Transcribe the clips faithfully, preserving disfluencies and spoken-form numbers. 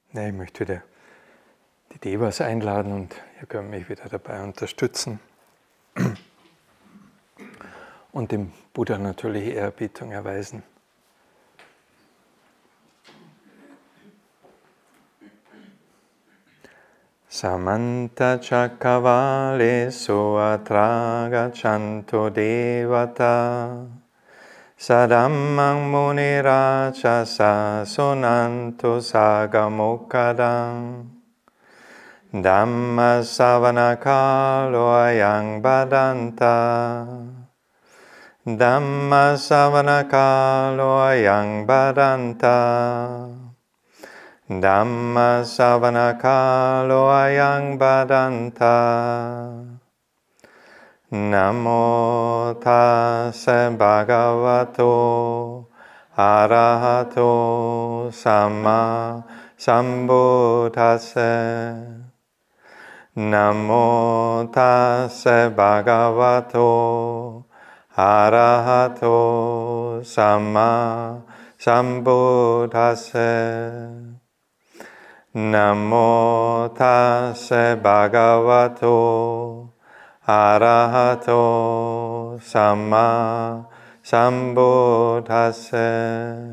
Ja, ich möchte wieder die Devas einladen und ihr könnt mich wieder dabei unterstützen. Und dem Buddha natürlich Ehrerbietung erweisen. Samanta Caccavalesu atra gaccanto devata Sadammang muniraja sonanto sagamokadam Dhamma savanakalo ayang badanta Dhamma savanakalo ayang badanta Dhamma savanakalo ayang badanta Namo tassa bhagavato arahato samma sambuddhassa Namo tassa bhagavato arahato samma sambuddhassa Namo tassa bhagavato arahato samma sambuddhassa.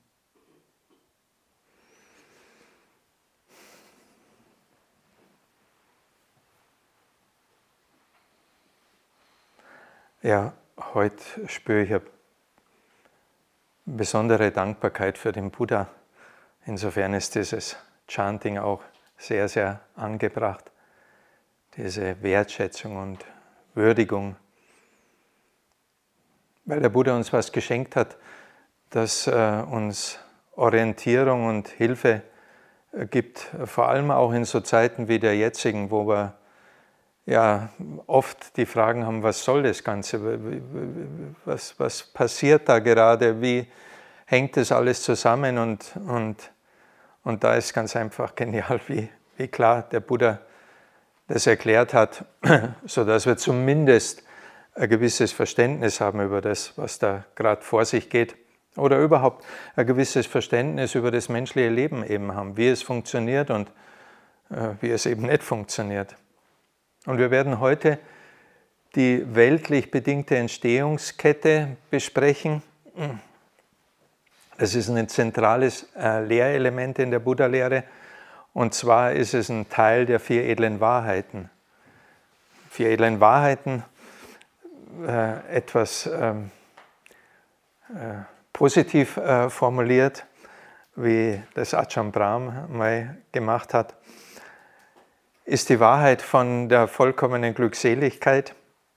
Ja, heute spüre ich eine besondere Dankbarkeit für den Buddha. Insofern ist dieses Chanting auch sehr, sehr angebracht. Diese Wertschätzung und Würdigung. Weil der Buddha uns was geschenkt hat, das äh, uns Orientierung und Hilfe äh, gibt, vor allem auch in so Zeiten wie der jetzigen, wo wir ja oft die Fragen haben, was soll das Ganze, was, was passiert da gerade, wie hängt das alles zusammen und, und, und da ist ganz einfach genial, wie, wie klar der Buddha das erklärt hat, sodass wir zumindest ein gewisses Verständnis haben über das, was da gerade vor sich geht oder überhaupt ein gewisses Verständnis über das menschliche Leben eben haben, wie es funktioniert und äh, wie es eben nicht funktioniert. Und wir werden heute die weltlich bedingte Entstehungskette besprechen. Das ist ein zentrales äh, Lehrelement in der Buddha-Lehre. Und zwar ist es ein Teil der vier edlen Wahrheiten. Vier edlen Wahrheiten, äh, etwas ähm, äh, positiv äh, formuliert, wie das Ajahn Brahm mal gemacht hat, ist die Wahrheit von der vollkommenen Glückseligkeit.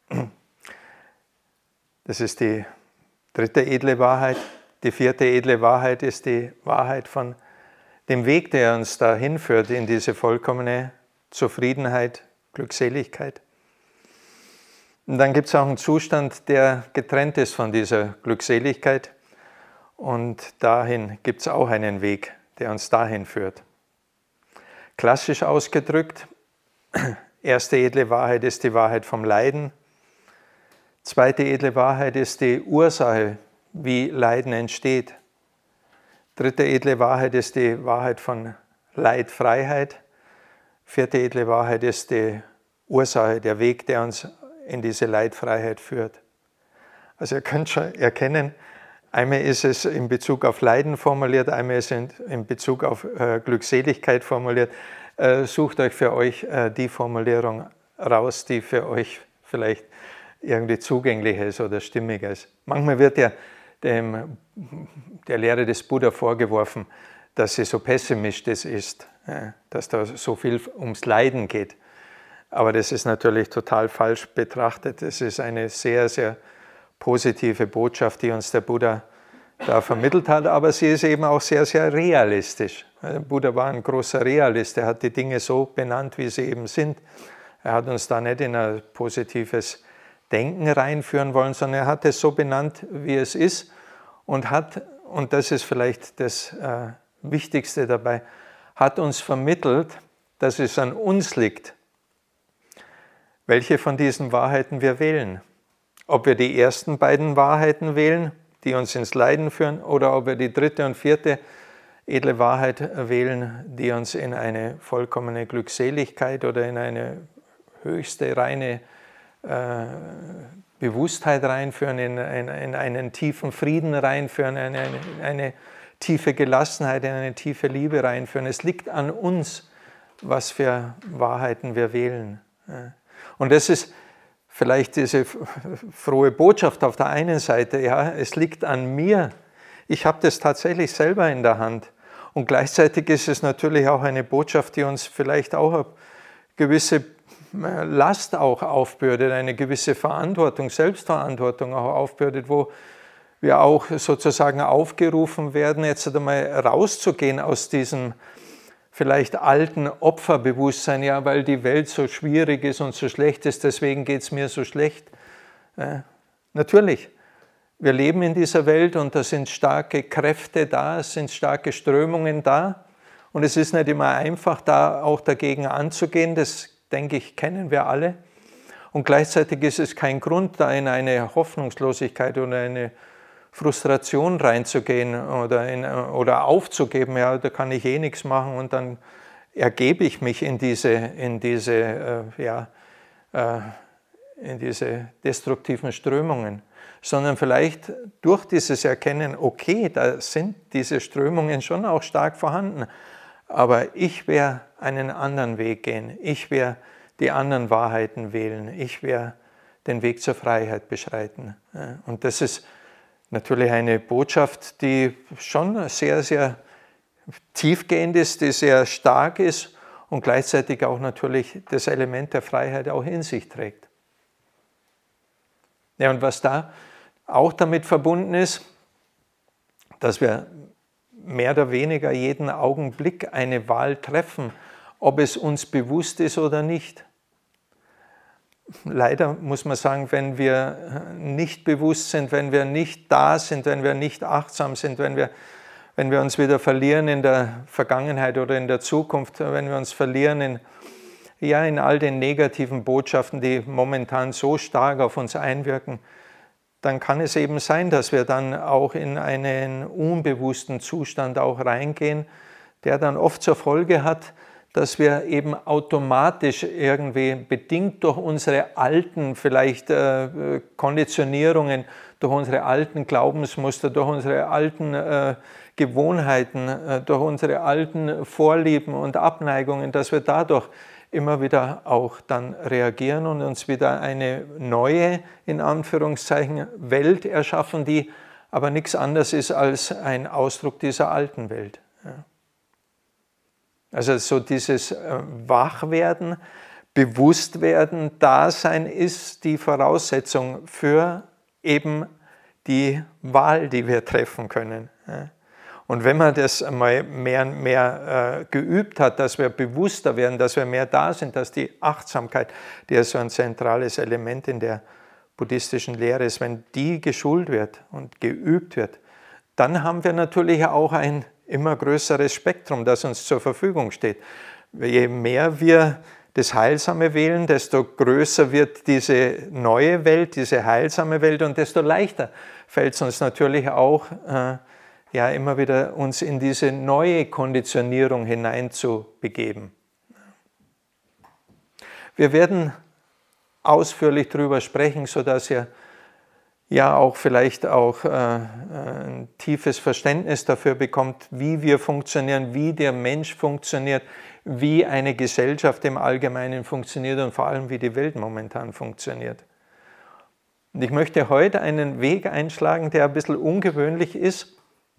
Das ist die dritte edle Wahrheit. Die vierte edle Wahrheit ist die Wahrheit von dem Weg, der uns dahin führt, in diese vollkommene Zufriedenheit, Glückseligkeit. Und dann gibt es auch einen Zustand, der getrennt ist von dieser Glückseligkeit. Und dahin gibt es auch einen Weg, der uns dahin führt. Klassisch ausgedrückt, erste edle Wahrheit ist die Wahrheit vom Leiden. Zweite edle Wahrheit ist die Ursache, wie Leiden entsteht. Dritte edle Wahrheit ist die Wahrheit von Leidfreiheit. Vierte edle Wahrheit ist die Ursache, der Weg, der uns in diese Leidfreiheit führt. Also ihr könnt schon erkennen, einmal ist es in Bezug auf Leiden formuliert, einmal ist es in Bezug auf äh, Glückseligkeit formuliert. Äh, sucht euch für euch äh, die Formulierung raus, die für euch vielleicht irgendwie zugänglicher ist oder stimmiger ist. Manchmal wird ja dem, der Lehre des Buddha vorgeworfen, dass sie so pessimistisch ist, dass da so viel ums Leiden geht. Aber das ist natürlich total falsch betrachtet. Es ist eine sehr, sehr positive Botschaft, die uns der Buddha da vermittelt hat, aber sie ist eben auch sehr, sehr realistisch. Der Buddha war ein großer Realist, er hat die Dinge so benannt, wie sie eben sind. Er hat uns da nicht in ein positives Denken reinführen wollen, sondern er hat es so benannt, wie es ist und hat, und das ist vielleicht das äh, Wichtigste dabei, hat uns vermittelt, dass es an uns liegt, welche von diesen Wahrheiten wir wählen. Ob wir die ersten beiden Wahrheiten wählen, die uns ins Leiden führen, oder ob wir die dritte und vierte edle Wahrheit wählen, die uns in eine vollkommene Glückseligkeit oder in eine höchste, reine äh, Bewusstheit reinführen, in, in, in einen tiefen Frieden reinführen, in eine, in eine tiefe Gelassenheit, in eine tiefe Liebe reinführen. Es liegt an uns, was für Wahrheiten wir wählen. Und das ist vielleicht diese frohe Botschaft auf der einen Seite, ja, es liegt an mir. Ich habe das tatsächlich selber in der Hand. Und gleichzeitig ist es natürlich auch eine Botschaft, die uns vielleicht auch eine gewisse Last auch aufbürdet, eine gewisse Verantwortung, Selbstverantwortung auch aufbürdet, wo wir auch sozusagen aufgerufen werden, jetzt einmal rauszugehen aus diesem vielleicht alten Opferbewusstsein, ja, weil die Welt so schwierig ist und so schlecht ist, deswegen geht es mir so schlecht. Ja, natürlich, wir leben in dieser Welt und da sind starke Kräfte da, es sind starke Strömungen da und es ist nicht immer einfach, da auch dagegen anzugehen, das denke ich, kennen wir alle. Und gleichzeitig ist es kein Grund, da in eine Hoffnungslosigkeit oder eine Frustration reinzugehen oder, in, oder aufzugeben, ja, da kann ich eh nichts machen und dann ergebe ich mich in diese, in diese, äh, ja, äh, in diese destruktiven Strömungen, sondern vielleicht durch dieses Erkennen, okay, da sind diese Strömungen schon auch stark vorhanden, aber ich werde einen anderen Weg gehen, ich werde die anderen Wahrheiten wählen, ich werde den Weg zur Freiheit beschreiten. Und das ist natürlich eine Botschaft, die schon sehr, sehr tiefgehend ist, die sehr stark ist und gleichzeitig auch natürlich das Element der Freiheit auch in sich trägt. Ja, und was da auch damit verbunden ist, dass wir mehr oder weniger jeden Augenblick eine Wahl treffen, ob es uns bewusst ist oder nicht. Leider muss man sagen, wenn wir nicht bewusst sind, wenn wir nicht da sind, wenn wir nicht achtsam sind, wenn wir, wenn wir uns wieder verlieren in der Vergangenheit oder in der Zukunft, wenn wir uns verlieren in, ja, in all den negativen Botschaften, die momentan so stark auf uns einwirken, dann kann es eben sein, dass wir dann auch in einen unbewussten Zustand auch reingehen, der dann oft zur Folge hat, dass wir eben automatisch irgendwie bedingt durch unsere alten vielleicht äh, Konditionierungen, durch unsere alten Glaubensmuster, durch unsere alten äh, Gewohnheiten, äh, durch unsere alten Vorlieben und Abneigungen, dass wir dadurch immer wieder auch dann reagieren und uns wieder eine neue, in Anführungszeichen, Welt erschaffen, die aber nichts anderes ist als ein Ausdruck dieser alten Welt. Ja. Also so dieses Wachwerden, Bewusstwerden, Dasein ist die Voraussetzung für eben die Wahl, die wir treffen können. Und wenn man das einmal mehr und mehr geübt hat, dass wir bewusster werden, dass wir mehr da sind, dass die Achtsamkeit, die ja so ein zentrales Element in der buddhistischen Lehre ist, wenn die geschult wird und geübt wird, dann haben wir natürlich auch ein immer größeres Spektrum, das uns zur Verfügung steht. Je mehr wir das Heilsame wählen, desto größer wird diese neue Welt, diese heilsame Welt und desto leichter fällt es uns natürlich auch, äh, ja, immer wieder uns in diese neue Konditionierung hineinzubegeben. Wir werden ausführlich darüber sprechen, sodass ihr ja auch vielleicht auch äh, ein tiefes Verständnis dafür bekommt, wie wir funktionieren, wie der Mensch funktioniert, wie eine Gesellschaft im Allgemeinen funktioniert und vor allem, wie die Welt momentan funktioniert. Und ich möchte heute einen Weg einschlagen, der ein bisschen ungewöhnlich ist,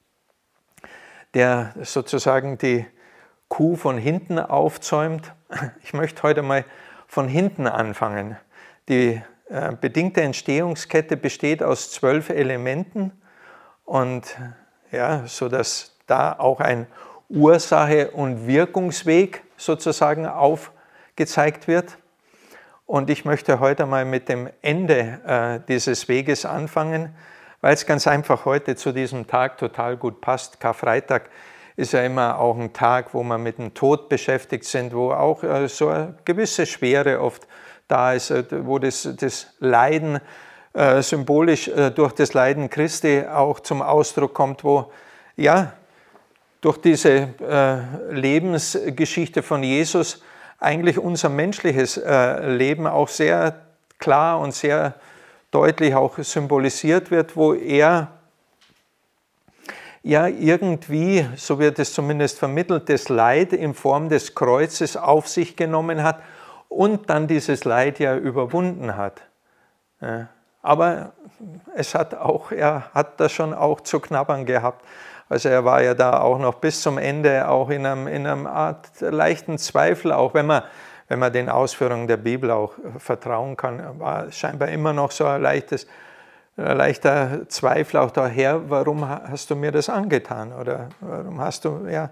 der sozusagen die Kuh von hinten aufzäumt. Ich möchte heute mal von hinten anfangen. Die äh, bedingte Entstehungskette besteht aus zwölf Elementen und ja, sodass da auch ein Ursache- und Wirkungsweg sozusagen aufgezeigt wird. Und ich möchte heute mal mit dem Ende äh, dieses Weges anfangen, weil es ganz einfach heute zu diesem Tag total gut passt. Karfreitag ist ja immer auch ein Tag, wo man mit dem Tod beschäftigt sind, wo auch äh, so eine gewisse Schwere oft da ist, äh, wo das, das Leiden äh, symbolisch äh, durch das Leiden Christi auch zum Ausdruck kommt, wo ja durch diese äh, Lebensgeschichte von Jesus eigentlich unser menschliches äh, Leben auch sehr klar und sehr deutlich auch symbolisiert wird, wo er ja irgendwie, so wird es zumindest vermittelt, das Leid in Form des Kreuzes auf sich genommen hat und dann dieses Leid ja überwunden hat. Ja, aber es hat auch, er hat da schon auch zu knabbern gehabt. Also er war ja da auch noch bis zum Ende auch in einem, in einem Art leichten Zweifel, auch wenn man, wenn man den Ausführungen der Bibel auch vertrauen kann, war scheinbar immer noch so ein leichtes Ein leichter Zweifel auch daher, warum hast du mir das angetan? Oder warum hast du, ja.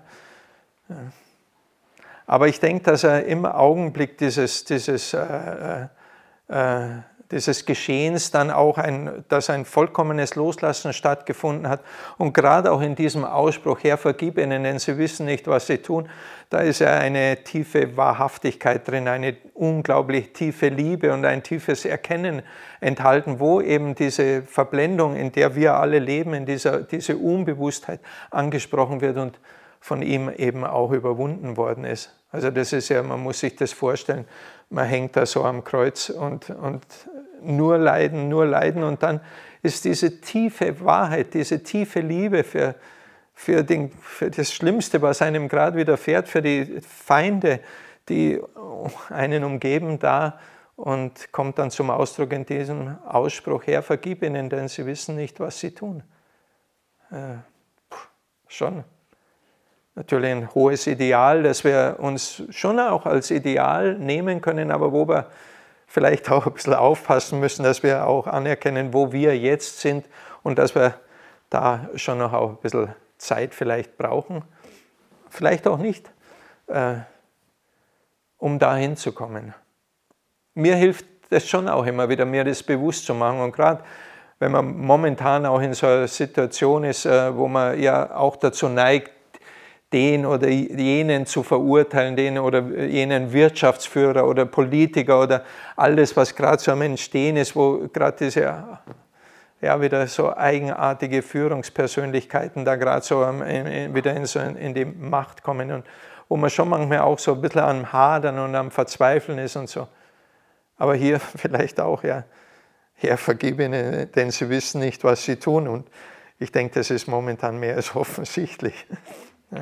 Aber ich denke, dass er im Augenblick dieses, dieses, äh, äh, dieses Geschehens dann auch ein, dass ein vollkommenes Loslassen stattgefunden hat. Und gerade auch in diesem Ausspruch, Herr, vergib ihnen, denn sie wissen nicht, was sie tun, da ist ja eine tiefe Wahrhaftigkeit drin, eine unglaublich tiefe Liebe und ein tiefes Erkennen enthalten, wo eben diese Verblendung, in der wir alle leben, in dieser diese Unbewusstheit angesprochen wird und von ihm eben auch überwunden worden ist. Also das ist ja, man muss sich das vorstellen, man hängt da so am Kreuz und, und nur leiden, nur leiden und dann ist diese tiefe Wahrheit, diese tiefe Liebe für, für, den, für das Schlimmste, was einem gerade widerfährt, für die Feinde, die einen umgeben, da und kommt dann zum Ausdruck in diesem Ausspruch, Herr, vergib ihnen, denn sie wissen nicht, was sie tun. Äh, schon. Natürlich ein hohes Ideal, das wir uns schon auch als Ideal nehmen können, aber wo wir vielleicht auch ein bisschen aufpassen müssen, dass wir auch anerkennen, wo wir jetzt sind und dass wir da schon noch auch ein bisschen Zeit vielleicht brauchen, vielleicht auch nicht, äh, um da hinzukommen. Mir hilft es schon auch immer wieder, mir das bewusst zu machen und gerade wenn man momentan auch in so einer Situation ist, äh, wo man ja auch dazu neigt, den oder jenen zu verurteilen, den oder jenen Wirtschaftsführer oder Politiker oder alles, was gerade so am Entstehen ist, wo gerade diese ja wieder so eigenartige Führungspersönlichkeiten da gerade so wieder in, so in die Macht kommen und wo man schon manchmal auch so ein bisschen am Hadern und am Verzweifeln ist und so. Aber hier vielleicht auch, ja, Herr, vergib ihnen, denn sie wissen nicht, was sie tun. Und ich denke, das ist momentan mehr als offensichtlich. Ja.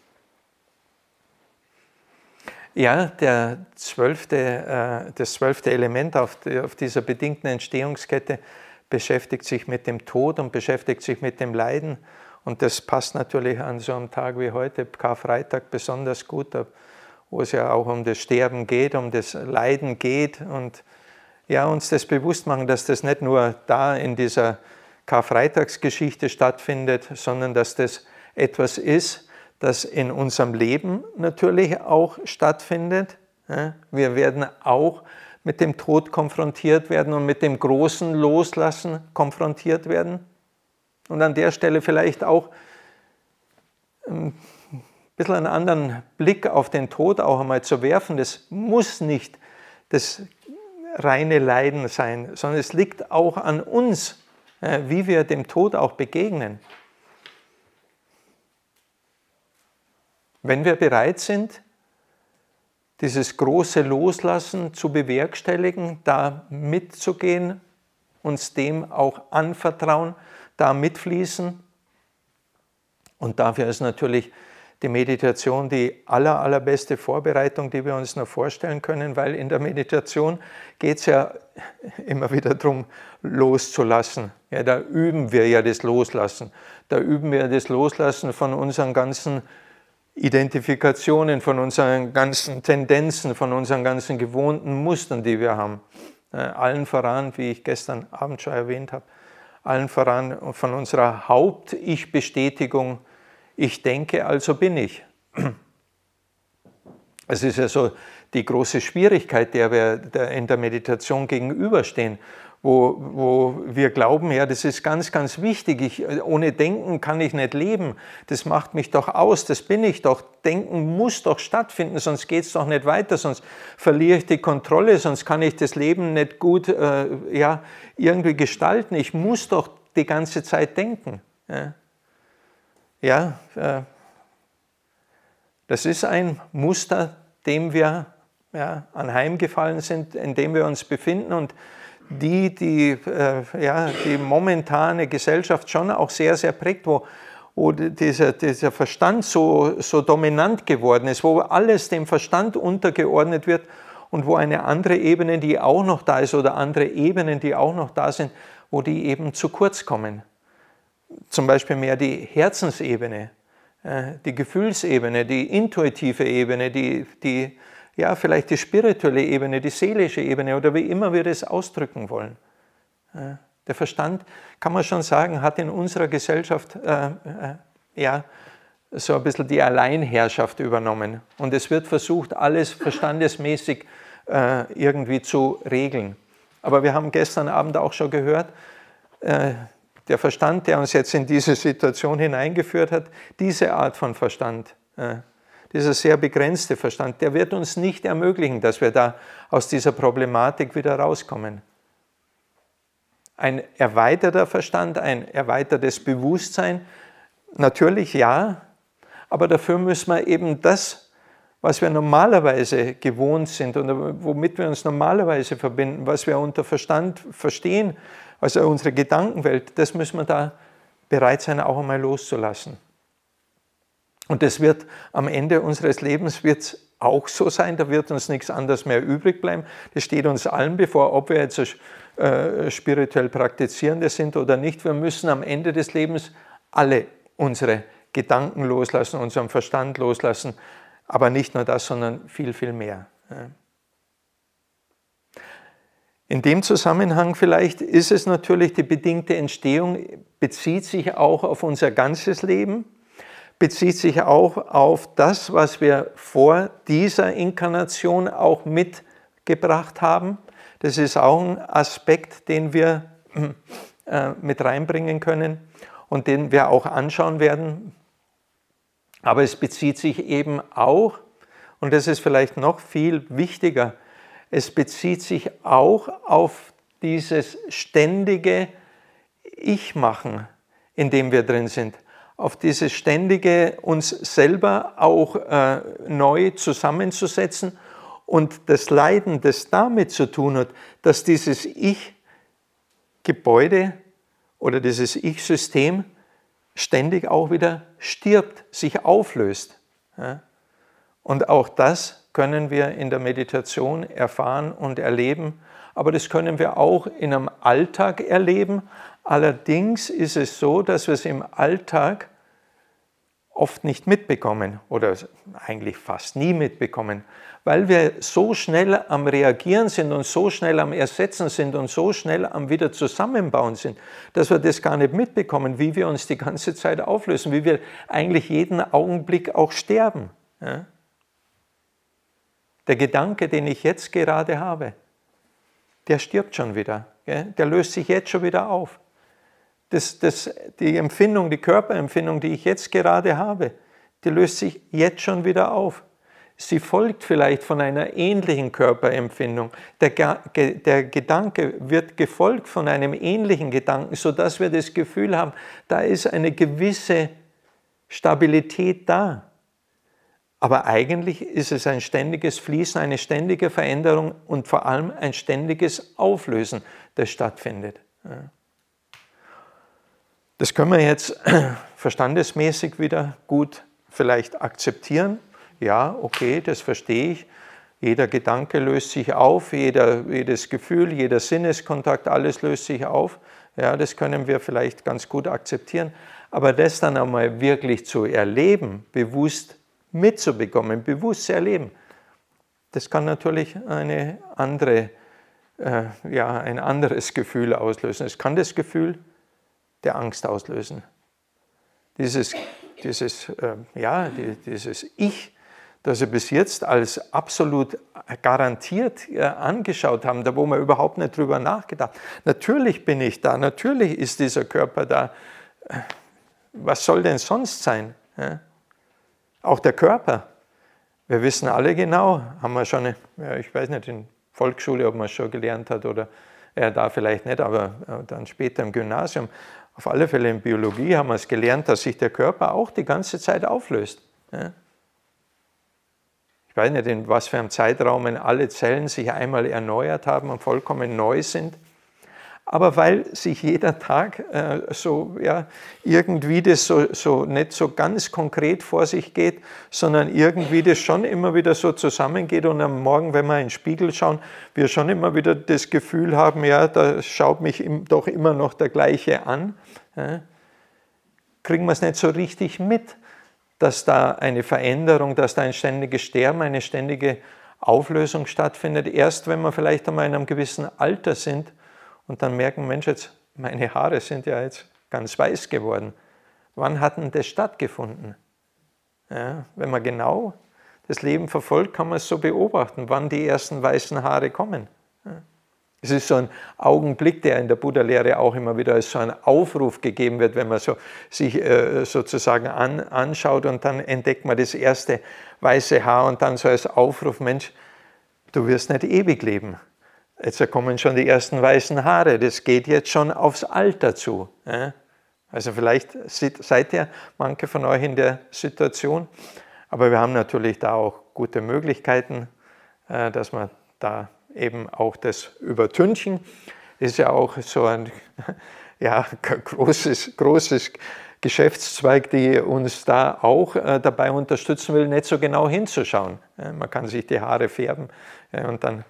Ja, der zwölfte, äh, das zwölfte Element auf, die, auf dieser bedingten Entstehungskette beschäftigt sich mit dem Tod und beschäftigt sich mit dem Leiden. Und das passt natürlich an so einem Tag wie heute, Karfreitag, besonders gut, wo es ja auch um das Sterben geht, um das Leiden geht. Und ja, uns das bewusst machen, dass das nicht nur da in dieser Karfreitagsgeschichte stattfindet, sondern dass das etwas ist, das in unserem Leben natürlich auch stattfindet. Wir werden auch mit dem Tod konfrontiert werden und mit dem großen Loslassen konfrontiert werden. Und an der Stelle vielleicht auch ein bisschen einen anderen Blick auf den Tod auch einmal zu werfen. Das muss nicht das reine Leiden sein, sondern es liegt auch an uns, wie wir dem Tod auch begegnen. Wenn wir bereit sind, dieses große Loslassen zu bewerkstelligen, da mitzugehen, uns dem auch anvertrauen, da mitfließen. Und dafür ist natürlich die Meditation die aller, allerbeste Vorbereitung, die wir uns noch vorstellen können, weil in der Meditation geht es ja immer wieder darum, loszulassen. Ja, da üben wir ja das Loslassen. Da üben wir das Loslassen von unseren ganzen Identifikationen, von unseren ganzen Tendenzen, von unseren ganzen gewohnten Mustern, die wir haben. Äh, allen voran, wie ich gestern Abend schon erwähnt habe, allen voran von unserer Haupt-Ich-Bestätigung, ich denke, also bin ich. Es ist ja so die große Schwierigkeit, der wir in der Meditation gegenüberstehen, wo, wo wir glauben, ja, das ist ganz, ganz wichtig. Ich, ohne Denken kann ich nicht leben. Das macht mich doch aus, das bin ich doch. Denken muss doch stattfinden, sonst geht es doch nicht weiter, sonst verliere ich die Kontrolle, sonst kann ich das Leben nicht gut äh, ja, irgendwie gestalten. Ich muss doch die ganze Zeit denken. Ja, ja äh, Das ist ein Muster, dem wir ja, anheimgefallen sind, in dem wir uns befinden und die, die, äh, ja, die momentane Gesellschaft schon auch sehr, sehr prägt, wo, wo dieser, dieser Verstand so, so dominant geworden ist, wo alles dem Verstand untergeordnet wird und wo eine andere Ebene, die auch noch da ist, oder andere Ebenen, die auch noch da sind, wo die eben zu kurz kommen. Zum Beispiel mehr die Herzensebene, die Gefühlsebene, die intuitive Ebene, die, die, ja, vielleicht die spirituelle Ebene, die seelische Ebene oder wie immer wir das ausdrücken wollen. Der Verstand, kann man schon sagen, hat in unserer Gesellschaft äh, äh, ja, so ein bisschen die Alleinherrschaft übernommen. Und es wird versucht, alles verstandesmäßig äh, irgendwie zu regeln. Aber wir haben gestern Abend auch schon gehört, äh, der Verstand, der uns jetzt in diese Situation hineingeführt hat, diese Art von Verstand, äh, dieser sehr begrenzte Verstand, der wird uns nicht ermöglichen, dass wir da aus dieser Problematik wieder rauskommen. Ein erweiterter Verstand, ein erweitertes Bewusstsein, natürlich ja, aber dafür müssen wir eben das, was wir normalerweise gewohnt sind und womit wir uns normalerweise verbinden, was wir unter Verstand verstehen, also unsere Gedankenwelt, das müssen wir da bereit sein, auch einmal loszulassen. Und das wird am Ende unseres Lebens wird's auch so sein, da wird uns nichts anderes mehr übrig bleiben. Das steht uns allen bevor, ob wir jetzt äh, spirituell Praktizierende sind oder nicht. Wir müssen am Ende des Lebens alle unsere Gedanken loslassen, unseren Verstand loslassen, aber nicht nur das, sondern viel, viel mehr. In dem Zusammenhang vielleicht ist es natürlich, die bedingte Entstehung bezieht sich auch auf unser ganzes Leben, bezieht sich auch auf das, was wir vor dieser Inkarnation auch mitgebracht haben. Das ist auch ein Aspekt, den wir äh, mit reinbringen können und den wir auch anschauen werden. Aber es bezieht sich eben auch, und das ist vielleicht noch viel wichtiger, es bezieht sich auch auf dieses ständige Ich-Machen, in dem wir drin sind, auf dieses ständige uns selber auch äh, neu zusammenzusetzen und das Leiden, das damit zu tun hat, dass dieses Ich-Gebäude oder dieses Ich-System ständig auch wieder stirbt, sich auflöst. Ja? Und auch das können wir in der Meditation erfahren und erleben, aber das können wir auch in einem Alltag erleben. Allerdings ist es so, dass wir es im Alltag oft nicht mitbekommen oder eigentlich fast nie mitbekommen, weil wir so schnell am Reagieren sind und so schnell am Ersetzen sind und so schnell am wieder Zusammenbauen sind, dass wir das gar nicht mitbekommen, wie wir uns die ganze Zeit auflösen, wie wir eigentlich jeden Augenblick auch sterben. Ja? Der Gedanke, den ich jetzt gerade habe, der stirbt schon wieder, ja? Der löst sich jetzt schon wieder auf. Das, das, die Empfindung, die Körperempfindung, die ich jetzt gerade habe, die löst sich jetzt schon wieder auf. Sie folgt vielleicht von einer ähnlichen Körperempfindung. Der, der Gedanke wird gefolgt von einem ähnlichen Gedanken, sodass wir das Gefühl haben, da ist eine gewisse Stabilität da. Aber eigentlich ist es ein ständiges Fließen, eine ständige Veränderung und vor allem ein ständiges Auflösen, das stattfindet. Das können wir jetzt verstandesmäßig wieder gut vielleicht akzeptieren. Ja, okay, das verstehe ich. Jeder Gedanke löst sich auf, jeder, jedes Gefühl, jeder Sinneskontakt, alles löst sich auf. Ja, das können wir vielleicht ganz gut akzeptieren. Aber das dann einmal wirklich zu erleben, bewusst mitzubekommen, bewusst zu erleben, das kann natürlich eine andere, äh, ja, ein anderes Gefühl auslösen. Es kann das Gefühl der Angst auslösen. Dieses, dieses, äh, ja, die, dieses Ich, das wir bis jetzt als absolut garantiert äh, angeschaut haben, da wo wir überhaupt nicht drüber nachgedacht haben. Natürlich bin ich da, natürlich ist dieser Körper da. Was soll denn sonst sein? Ja? Auch der Körper. Wir wissen alle genau, haben wir schon, ja, ich weiß nicht, in Volksschule, ob man es schon gelernt hat oder ja, da vielleicht nicht, aber dann später im Gymnasium. Auf alle Fälle in Biologie haben wir es gelernt, dass sich der Körper auch die ganze Zeit auflöst. Ja? Ich weiß nicht, in was für einem Zeitraum alle Zellen sich einmal erneuert haben und vollkommen neu sind. Aber weil sich jeder Tag äh, so ja, irgendwie das so, so nicht so ganz konkret vor sich geht, sondern irgendwie das schon immer wieder so zusammengeht und am Morgen, wenn wir in den Spiegel schauen, wir schon immer wieder das Gefühl haben, ja, da schaut mich im, doch immer noch der Gleiche an, ja, kriegen wir es nicht so richtig mit, dass da eine Veränderung, dass da ein ständiges Sterben, eine ständige Auflösung stattfindet. Erst wenn wir vielleicht einmal in einem gewissen Alter sind, und dann merken, Mensch, jetzt, meine Haare sind ja jetzt ganz weiß geworden. Wann hat denn das stattgefunden? Ja, wenn man genau das Leben verfolgt, kann man es so beobachten, wann die ersten weißen Haare kommen. Ja. Es ist so ein Augenblick, der in der Buddha-Lehre auch immer wieder als so ein Aufruf gegeben wird, wenn man so, sich äh, sozusagen an, anschaut und dann entdeckt man das erste weiße Haar und dann so als Aufruf, Mensch, du wirst nicht ewig leben. Jetzt kommen schon die ersten weißen Haare, das geht jetzt schon aufs Alter zu. Also vielleicht seid ihr manche von euch in der Situation, aber wir haben natürlich da auch gute Möglichkeiten, dass wir da eben auch das übertünchen. Das ist ja auch so ein ja, großes, großes Geschäftszweig, die uns da auch dabei unterstützen will, nicht so genau hinzuschauen. Man kann sich die Haare färben und dann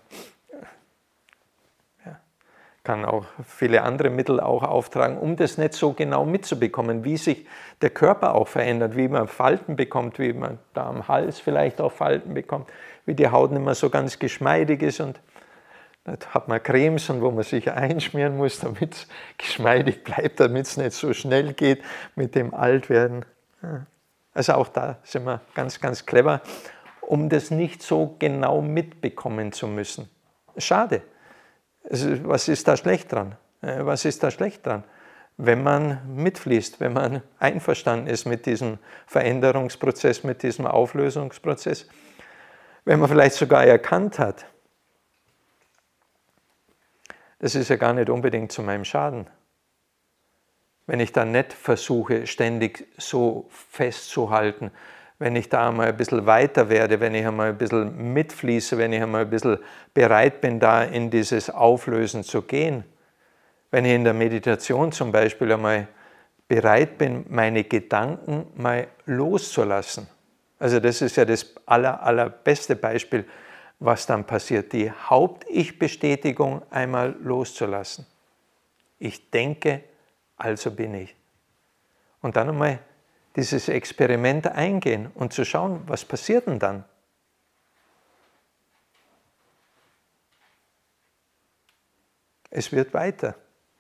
kann auch viele andere Mittel auch auftragen, um das nicht so genau mitzubekommen, wie sich der Körper auch verändert, wie man Falten bekommt, wie man da am Hals vielleicht auch Falten bekommt, wie die Haut nicht mehr so ganz geschmeidig ist und dann hat man Cremes, und wo man sich einschmieren muss, damit es geschmeidig bleibt, damit es nicht so schnell geht mit dem Altwerden. Also auch da sind wir ganz, ganz clever, um das nicht so genau mitbekommen zu müssen. Schade. Was ist da schlecht dran? Was ist da schlecht dran? Wenn man mitfließt, wenn man einverstanden ist mit diesem Veränderungsprozess, mit diesem Auflösungsprozess, wenn man vielleicht sogar erkannt hat, das ist ja gar nicht unbedingt zu meinem Schaden. Wenn ich da nicht versuche, ständig so festzuhalten, wenn ich da einmal ein bisschen weiter werde, wenn ich einmal ein bisschen mitfließe, wenn ich einmal ein bisschen bereit bin, da in dieses Auflösen zu gehen. Wenn ich in der Meditation zum Beispiel einmal bereit bin, meine Gedanken mal loszulassen. Also das ist ja das aller, allerbeste Beispiel, was dann passiert. Die Haupt-Ich-Bestätigung einmal loszulassen. Ich denke, also bin ich. Und dann einmal dieses Experiment eingehen und zu schauen, was passiert denn dann? Es wird weiter.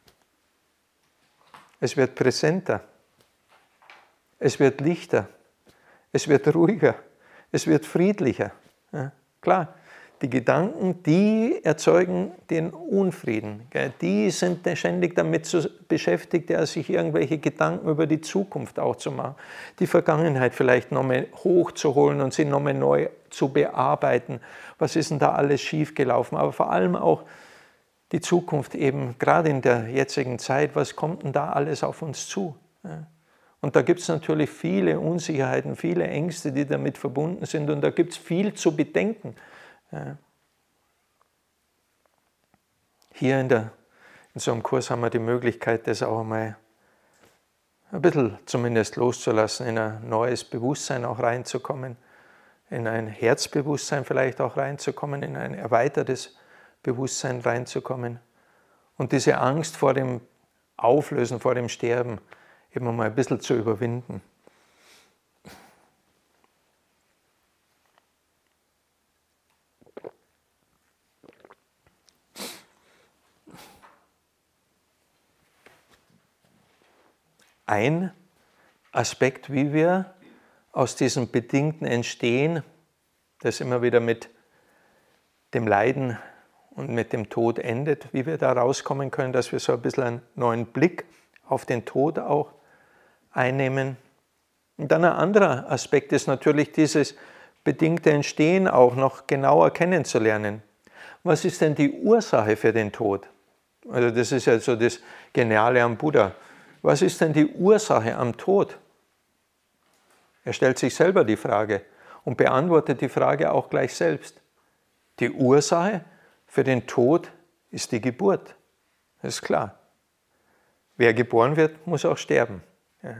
Es wird präsenter. Es wird lichter. Es wird ruhiger. Es wird friedlicher. Ja, klar, die Gedanken, die erzeugen den Unfrieden. Die sind ständig damit beschäftigt, sich irgendwelche Gedanken über die Zukunft auch zu machen. Die Vergangenheit vielleicht nochmal hochzuholen und sie nochmal neu zu bearbeiten. Was ist denn da alles schiefgelaufen? Aber vor allem auch die Zukunft eben, gerade in der jetzigen Zeit, was kommt denn da alles auf uns zu? Und da gibt es natürlich viele Unsicherheiten, viele Ängste, die damit verbunden sind, und da gibt es viel zu bedenken. Hier in, der, in so einem Kurs haben wir die Möglichkeit, das auch einmal ein bisschen zumindest loszulassen, in ein neues Bewusstsein auch reinzukommen, in ein Herzbewusstsein vielleicht auch reinzukommen, in ein erweitertes Bewusstsein reinzukommen und diese Angst vor dem Auflösen, vor dem Sterben eben mal ein bisschen zu überwinden. Ein Aspekt, wie wir aus diesem bedingten Entstehen, das immer wieder mit dem Leiden und mit dem Tod endet, wie wir da rauskommen können, dass wir so ein bisschen einen neuen Blick auf den Tod auch einnehmen. Und dann ein anderer Aspekt ist natürlich dieses bedingte Entstehen auch noch genauer kennenzulernen. Was ist denn die Ursache für den Tod? Also das ist ja so das Geniale am Buddha. Was ist denn die Ursache am Tod? Er stellt sich selber die Frage. und beantwortet die Frage auch gleich selbst. Die Ursache für den Tod ist die Geburt. Das ist klar. Wer geboren wird, muss auch sterben. Ja.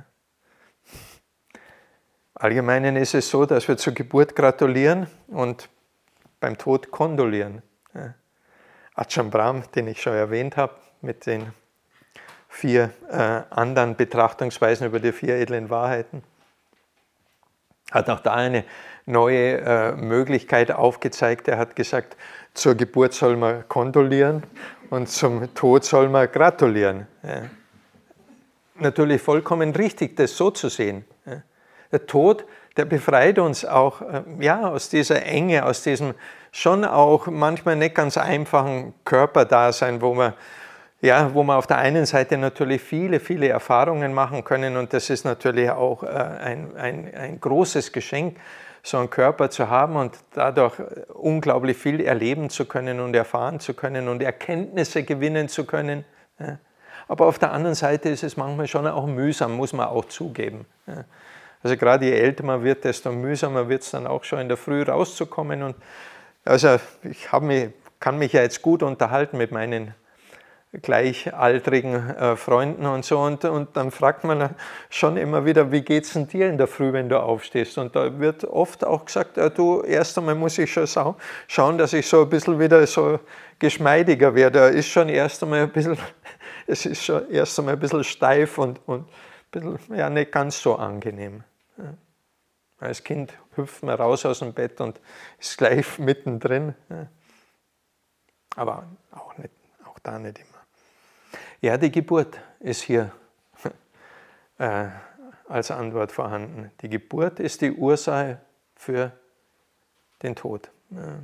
Allgemein ist es so, dass wir zur Geburt gratulieren und beim Tod kondolieren. Ja. Ajahn Brahm, den ich schon erwähnt habe, mit den vier äh, anderen Betrachtungsweisen über die vier edlen Wahrheiten, hat auch da eine neue äh, Möglichkeit aufgezeigt. Er hat gesagt, zur Geburt soll man kondolieren und zum Tod soll man gratulieren. Ja. Natürlich vollkommen richtig, das so zu sehen. Ja. Der Tod, der befreit uns auch äh, ja, aus dieser Enge, aus diesem schon auch manchmal nicht ganz einfachen Körperdasein, wo man, ja, wo man auf der einen Seite natürlich viele, viele Erfahrungen machen können, und das ist natürlich auch äh, ein, ein, ein großes Geschenk, so einen Körper zu haben und dadurch unglaublich viel erleben zu können und erfahren zu können und Erkenntnisse gewinnen zu können. Ja. Aber auf der anderen Seite ist es manchmal schon auch mühsam, muss man auch zugeben. Ja. Also gerade je älter man wird, desto mühsamer wird es dann auch schon in der Früh rauszukommen. Und also ich hab mich, kann mich ja jetzt gut unterhalten mit meinen gleichaltrigen äh, Freunden und so, und, und dann fragt man schon immer wieder, wie geht es denn dir in der Früh, wenn du aufstehst? Und da wird oft auch gesagt, ja, du, erst einmal muss ich schon sau- schauen, dass ich so ein bisschen wieder so geschmeidiger werde. Da ist schon erst einmal ein bisschen, es ist schon erst einmal ein bisschen steif und, und ein bisschen, ja, nicht ganz so angenehm. Ja. Als Kind hüpft man raus aus dem Bett und ist gleich mittendrin. Ja. Aber auch, nicht, auch da nicht immer. Ja, die Geburt ist hier äh, als Antwort vorhanden. Die Geburt ist die Ursache für den Tod. Ja.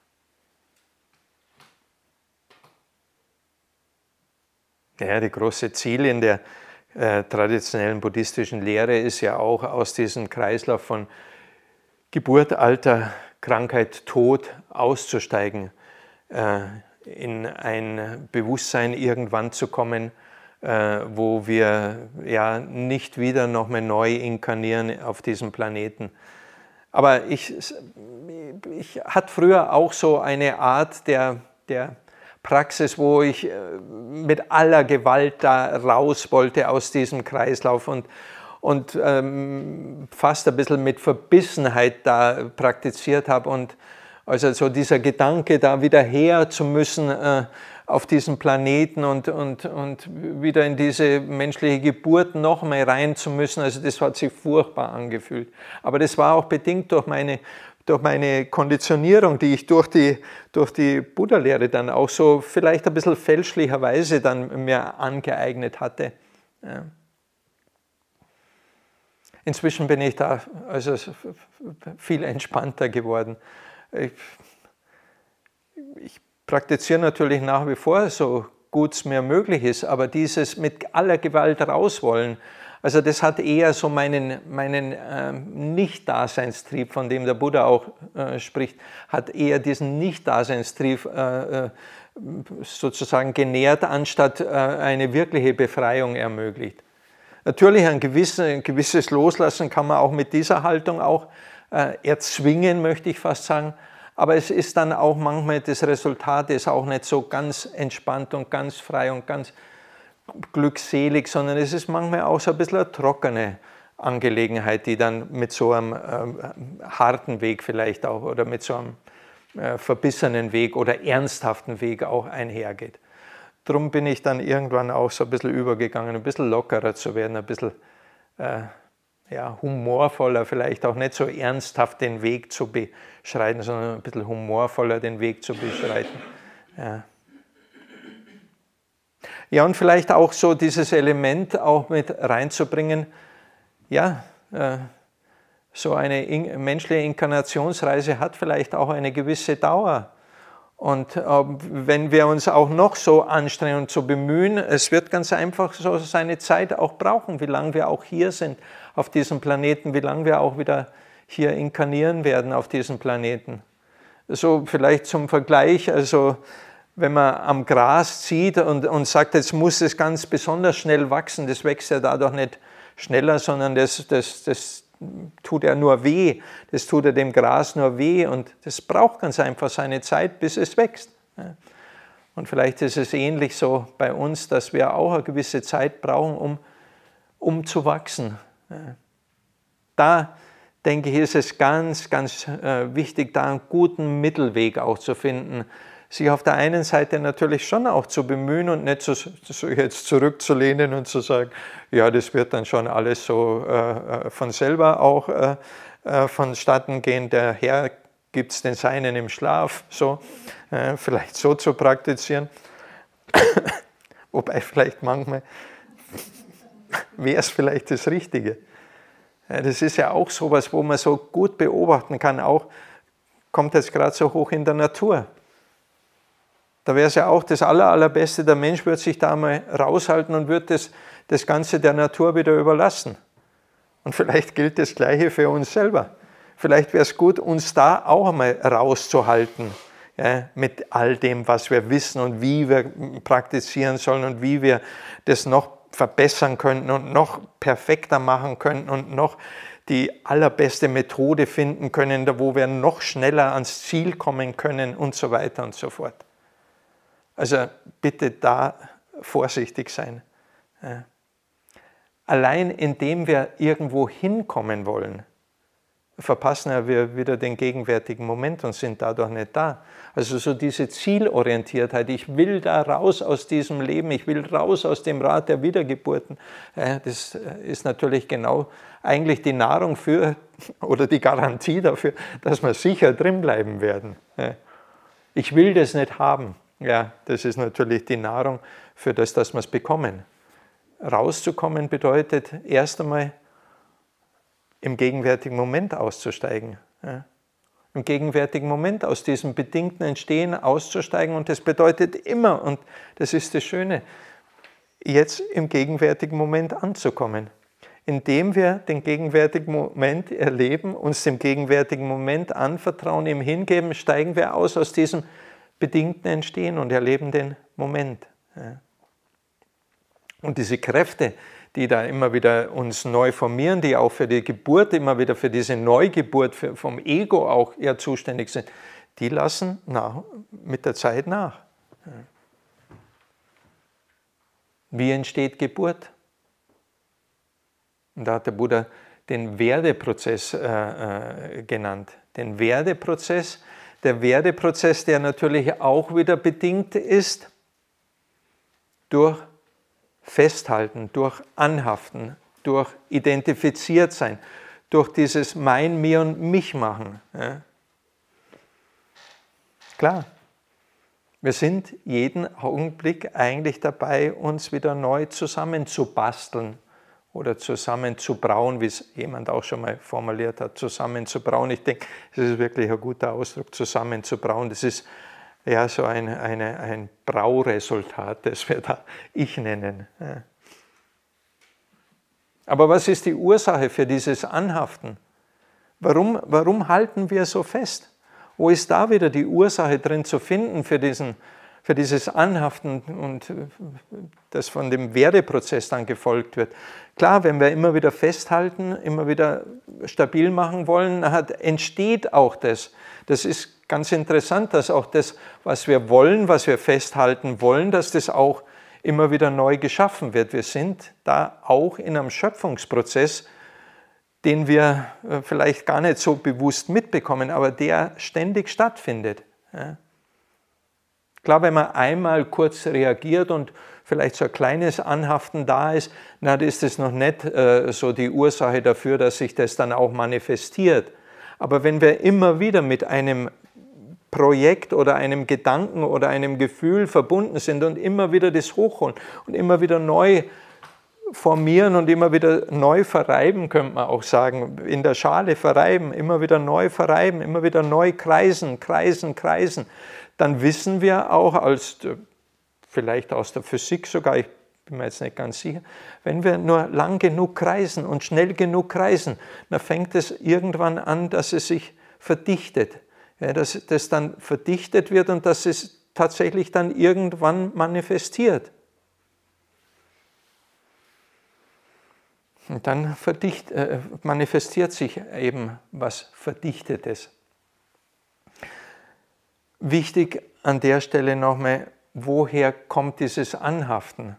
Ja, die große Ziel in der äh, traditionellen buddhistischen Lehre ist ja auch, aus diesem Kreislauf von Geburt, Alter, Krankheit, Tod auszusteigen, äh, in ein Bewusstsein irgendwann zu kommen, äh, wo wir ja nicht wieder nochmal neu inkarnieren auf diesem Planeten. Aber ich, ich hatte früher auch so eine Art der, der Praxis, wo ich mit aller Gewalt da raus wollte aus diesem Kreislauf und, und ähm, fast ein bisschen mit Verbissenheit da praktiziert habe. Und also so dieser Gedanke, da wieder her zu müssen äh, auf diesem Planeten und, und, und wieder in diese menschliche Geburt noch mal rein zu müssen, also das hat sich furchtbar angefühlt. Aber das war auch bedingt durch meine durch meine Konditionierung, die ich durch die, durch die Buddha-Lehre dann auch so vielleicht ein bisschen fälschlicherweise dann mir angeeignet hatte. Ja. Inzwischen bin ich da also viel entspannter geworden. Ich, ich praktiziere natürlich nach wie vor, so gut es mir möglich ist, aber dieses mit aller Gewalt rauswollen, also das hat eher so meinen, meinen äh, Nicht-Daseinstrieb, von dem der Buddha auch äh, spricht, hat eher diesen Nicht-Daseinstrieb äh, sozusagen genährt, anstatt äh, eine wirkliche Befreiung ermöglicht. Natürlich ein gewisses, ein gewisses Loslassen kann man auch mit dieser Haltung auch äh, erzwingen, möchte ich fast sagen, aber es ist dann auch manchmal das Resultat ist auch nicht so ganz entspannt und ganz frei und ganz glückselig, sondern es ist manchmal auch so ein bisschen eine trockene Angelegenheit, die dann mit so einem äh, harten Weg vielleicht auch oder mit so einem äh, verbissenen Weg oder ernsthaften Weg auch einhergeht. Darum bin ich dann irgendwann auch so ein bisschen übergegangen, ein bisschen lockerer zu werden, ein bisschen äh, ja, humorvoller, vielleicht auch nicht so ernsthaft den Weg zu beschreiten, sondern ein bisschen humorvoller den Weg zu beschreiten. Ja. Ja, und vielleicht auch so dieses Element auch mit reinzubringen, ja, äh, so eine in, menschliche Inkarnationsreise hat vielleicht auch eine gewisse Dauer. Und äh, wenn wir uns auch noch so anstrengen und so bemühen, es wird ganz einfach so seine Zeit auch brauchen, wie lange wir auch hier sind auf diesem Planeten, wie lange wir auch wieder hier inkarnieren werden auf diesem Planeten. So vielleicht zum Vergleich, also wenn man am Gras zieht und, und sagt, jetzt muss es ganz besonders schnell wachsen, das wächst ja dadurch nicht schneller, sondern das, das, das tut ja nur weh, das tut ja dem Gras nur weh und das braucht ganz einfach seine Zeit, bis es wächst. Und vielleicht ist es ähnlich so bei uns, dass wir auch eine gewisse Zeit brauchen, um, um zu wachsen. Da denke ich, ist es ganz, ganz wichtig, da einen guten Mittelweg auch zu finden, sich auf der einen Seite natürlich schon auch zu bemühen und nicht so, so jetzt zurückzulehnen und zu sagen, ja, das wird dann schon alles so äh, von selber auch äh, äh, vonstatten gehen. Der Herr gibt es den Seinen im Schlaf, so äh, vielleicht so zu praktizieren. Wobei vielleicht manchmal wäre es vielleicht das Richtige. Ja, das ist ja auch sowas, wo man so gut beobachten kann, auch kommt jetzt gerade so hoch in der Natur. Da wäre es ja auch das Aller, Allerbeste, der Mensch würde sich da mal raushalten und würde das, das Ganze der Natur wieder überlassen. Und vielleicht gilt das Gleiche für uns selber. Vielleicht wäre es gut, uns da auch einmal rauszuhalten, ja, mit all dem, was wir wissen und wie wir praktizieren sollen und wie wir das noch verbessern könnten und noch perfekter machen könnten und noch die allerbeste Methode finden können, wo wir noch schneller ans Ziel kommen können und so weiter und so fort. Also bitte da vorsichtig sein. Ja. Allein indem wir irgendwo hinkommen wollen, verpassen wir wieder den gegenwärtigen Moment und sind dadurch nicht da. Also so diese Zielorientiertheit, ich will da raus aus diesem Leben, ich will raus aus dem Rad der Wiedergeburten, ja, das ist natürlich genau eigentlich die Nahrung für oder die Garantie dafür, dass wir sicher drin bleiben werden. Ja. Ich will das nicht haben. Ja, das ist natürlich die Nahrung für das, dass wir es bekommen. Rauszukommen bedeutet erst einmal im gegenwärtigen Moment auszusteigen. Ja. Im gegenwärtigen Moment aus diesem bedingten Entstehen auszusteigen und das bedeutet immer, und das ist das Schöne, jetzt im gegenwärtigen Moment anzukommen. Indem wir den gegenwärtigen Moment erleben, uns dem gegenwärtigen Moment anvertrauen, ihm hingeben, steigen wir aus aus diesem bedingten Entstehen und erleben den Moment. Ja. Und diese Kräfte, die da immer wieder uns neu formieren, die auch für die Geburt, immer wieder für diese Neugeburt für, vom Ego auch ja zuständig sind, die lassen nach, mit der Zeit nach. Ja. Wie entsteht Geburt? Und da hat der Buddha den Werdeprozess äh, äh, genannt. Den Werdeprozess, der Werdeprozess, der natürlich auch wieder bedingt ist durch Festhalten, durch Anhaften, durch identifiziert sein, durch dieses Mein, Mir und Mich machen. Ja. Klar, wir sind jeden Augenblick eigentlich dabei, uns wieder neu zusammenzubasteln oder zusammenzubrauen, wie es jemand auch schon mal formuliert hat, zusammenzubrauen. Ich denke, das ist wirklich ein guter Ausdruck, zusammenzubrauen. Das ist ja so ein, eine, ein Brauresultat, das wir da Ich nennen. Ja. Aber was ist die Ursache für dieses Anhaften? Warum, warum halten wir so fest? Wo ist da wieder die Ursache drin zu finden für, diesen, für dieses Anhaften und das von dem Werdeprozess dann gefolgt wird? Klar, wenn wir immer wieder festhalten, immer wieder stabil machen wollen, dann hat, entsteht auch das. Das ist ganz interessant, dass auch das, was wir wollen, was wir festhalten wollen, dass das auch immer wieder neu geschaffen wird. Wir sind da auch in einem Schöpfungsprozess, den wir vielleicht gar nicht so bewusst mitbekommen, aber der ständig stattfindet. Ja. Klar, wenn man einmal kurz reagiert und vielleicht so ein kleines Anhaften da ist, na, dann ist das noch nicht äh, so die Ursache dafür, dass sich das dann auch manifestiert. Aber wenn wir immer wieder mit einem Projekt oder einem Gedanken oder einem Gefühl verbunden sind und immer wieder das hochholen und immer wieder neu formieren und immer wieder neu verreiben, könnte man auch sagen, in der Schale verreiben, immer wieder neu verreiben, immer wieder neu kreisen, kreisen, kreisen, dann wissen wir auch, als vielleicht aus der Physik sogar, ich bin mir jetzt nicht ganz sicher, wenn wir nur lang genug kreisen und schnell genug kreisen, dann fängt es irgendwann an, dass es sich verdichtet. Ja, dass das dann verdichtet wird und dass es tatsächlich dann irgendwann manifestiert. Und dann verdicht, äh, manifestiert sich eben was Verdichtetes. Wichtig an der Stelle nochmal, woher kommt dieses Anhaften?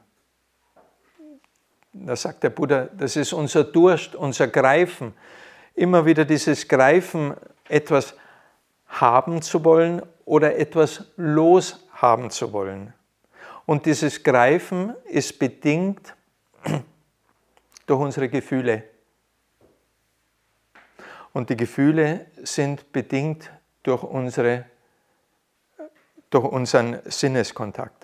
Da sagt der Buddha, das ist unser Durst, unser Greifen. Immer wieder dieses Greifen, etwas haben zu wollen oder etwas loshaben zu wollen. Und dieses Greifen ist bedingt durch unsere Gefühle. Und die Gefühle sind bedingt durch, unsere, durch unseren Sinneskontakt.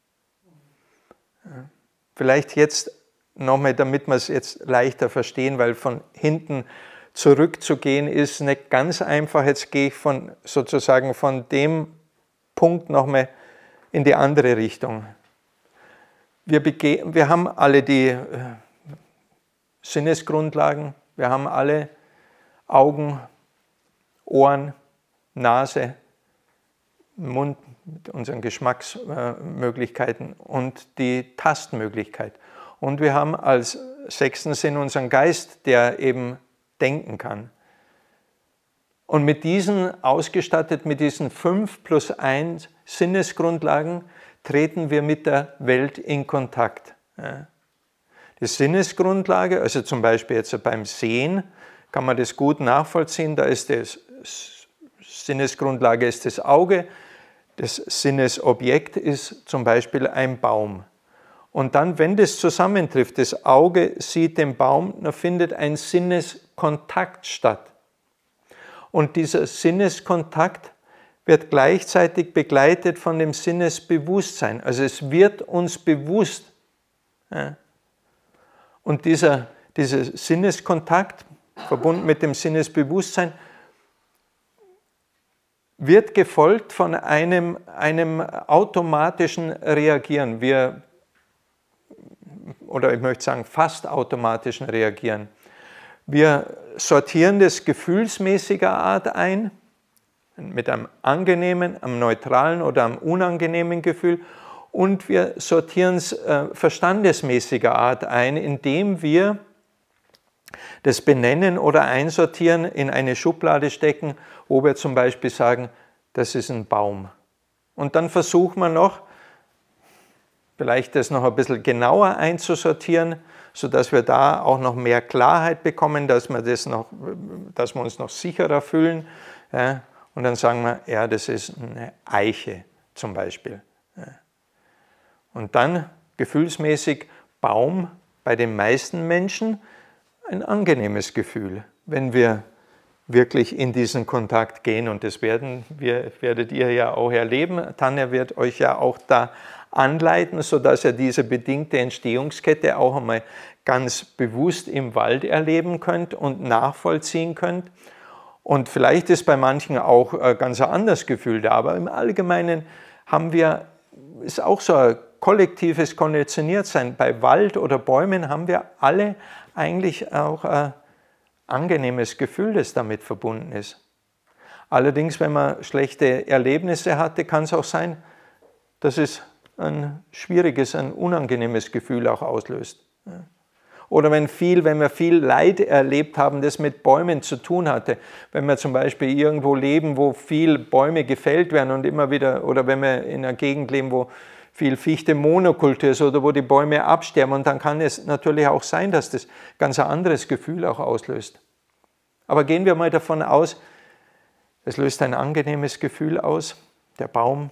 Vielleicht jetzt nochmal, damit wir es jetzt leichter verstehen, weil von hinten zurückzugehen ist nicht ganz einfach. Jetzt gehe ich von, sozusagen von dem Punkt nochmal in die andere Richtung. Wir, bege- wir haben alle die äh, Sinnesgrundlagen, wir haben alle Augen, Ohren, Nase, Mund mit unseren Geschmacksmöglichkeiten und die Tastmöglichkeit. Und wir haben als sechsten Sinn unseren Geist, der eben denken kann. Und mit diesen, ausgestattet mit diesen fünf plus eins Sinnesgrundlagen, treten wir mit der Welt in Kontakt. Die Sinnesgrundlage, also zum Beispiel jetzt beim Sehen, kann man das gut nachvollziehen. Da ist das Sinnesgrundlage ist das Auge, das Sinnesobjekt ist zum Beispiel ein Baum. Und dann, wenn das zusammentrifft, das Auge sieht den Baum, dann findet ein Sinneskontakt statt. Und dieser Sinneskontakt wird gleichzeitig begleitet von dem Sinnesbewusstsein. Also es wird uns bewusst. Ja. Und dieser, dieser Sinneskontakt, verbunden mit dem Sinnesbewusstsein, wird gefolgt von einem, einem automatischen Reagieren. Wir oder ich möchte sagen, fast automatischen Reagieren. Wir sortieren das gefühlsmäßiger Art ein, mit einem angenehmen, einem neutralen oder einem unangenehmen Gefühl, und wir sortieren es äh, verstandesmäßiger Art ein, indem wir das benennen oder einsortieren, in eine Schublade stecken, wo wir zum Beispiel sagen, das ist ein Baum. Und dann versuchen wir noch, vielleicht das noch ein bisschen genauer einzusortieren, sodass wir da auch noch mehr Klarheit bekommen, dass wir, das noch, dass wir uns noch sicherer fühlen. Ja, und dann sagen wir, ja, das ist eine Eiche zum Beispiel. Ja. Und dann gefühlsmäßig Baum bei den meisten Menschen ein angenehmes Gefühl, wenn wir wirklich in diesen Kontakt gehen. Und das werden wir, werdet ihr ja auch erleben. Tanja wird euch ja auch da anleiten, sodass ihr diese bedingte Entstehungskette auch einmal ganz bewusst im Wald erleben könnt und nachvollziehen könnt. Und vielleicht ist bei manchen auch ein ganz anderes Gefühl da, aber im Allgemeinen haben wir, ist auch so ein kollektives Konditioniertsein. Bei Wald oder Bäumen haben wir alle eigentlich auch ein angenehmes Gefühl, das damit verbunden ist. Allerdings, wenn man schlechte Erlebnisse hatte, kann es auch sein, dass es ein schwieriges, ein unangenehmes Gefühl auch auslöst. Oder wenn, viel, wenn wir viel Leid erlebt haben, das mit Bäumen zu tun hatte, wenn wir zum Beispiel irgendwo leben, wo viel Bäume gefällt werden und immer wieder, oder wenn wir in einer Gegend leben, wo viel Fichte Monokultur ist oder wo die Bäume absterben, und dann kann es natürlich auch sein, dass das ganz ein anderes Gefühl auch auslöst. Aber gehen wir mal davon aus, es löst ein angenehmes Gefühl aus, der Baum,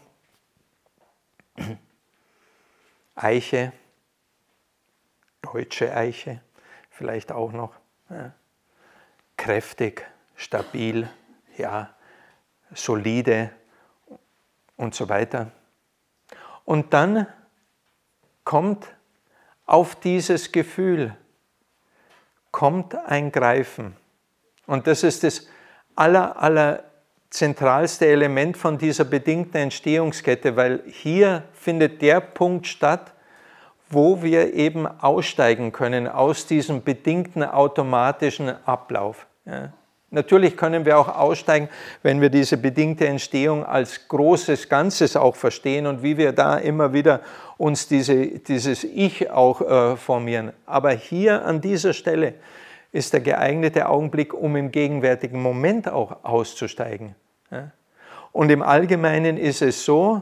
Eiche, deutsche Eiche, vielleicht auch noch, ja, kräftig, stabil, ja, solide und so weiter. Und dann kommt auf dieses Gefühl, kommt ein Greifen. Und das ist das aller, aller zentralste Element von dieser bedingten Entstehungskette, weil hier findet der Punkt statt, wo wir eben aussteigen können aus diesem bedingten automatischen Ablauf. Ja. Natürlich können wir auch aussteigen, wenn wir diese bedingte Entstehung als großes Ganzes auch verstehen und wie wir da immer wieder uns diese, dieses Ich auch äh, formieren. Aber hier an dieser Stelle ist der geeignete Augenblick, um im gegenwärtigen Moment auch auszusteigen. Ja? Und im Allgemeinen ist es so,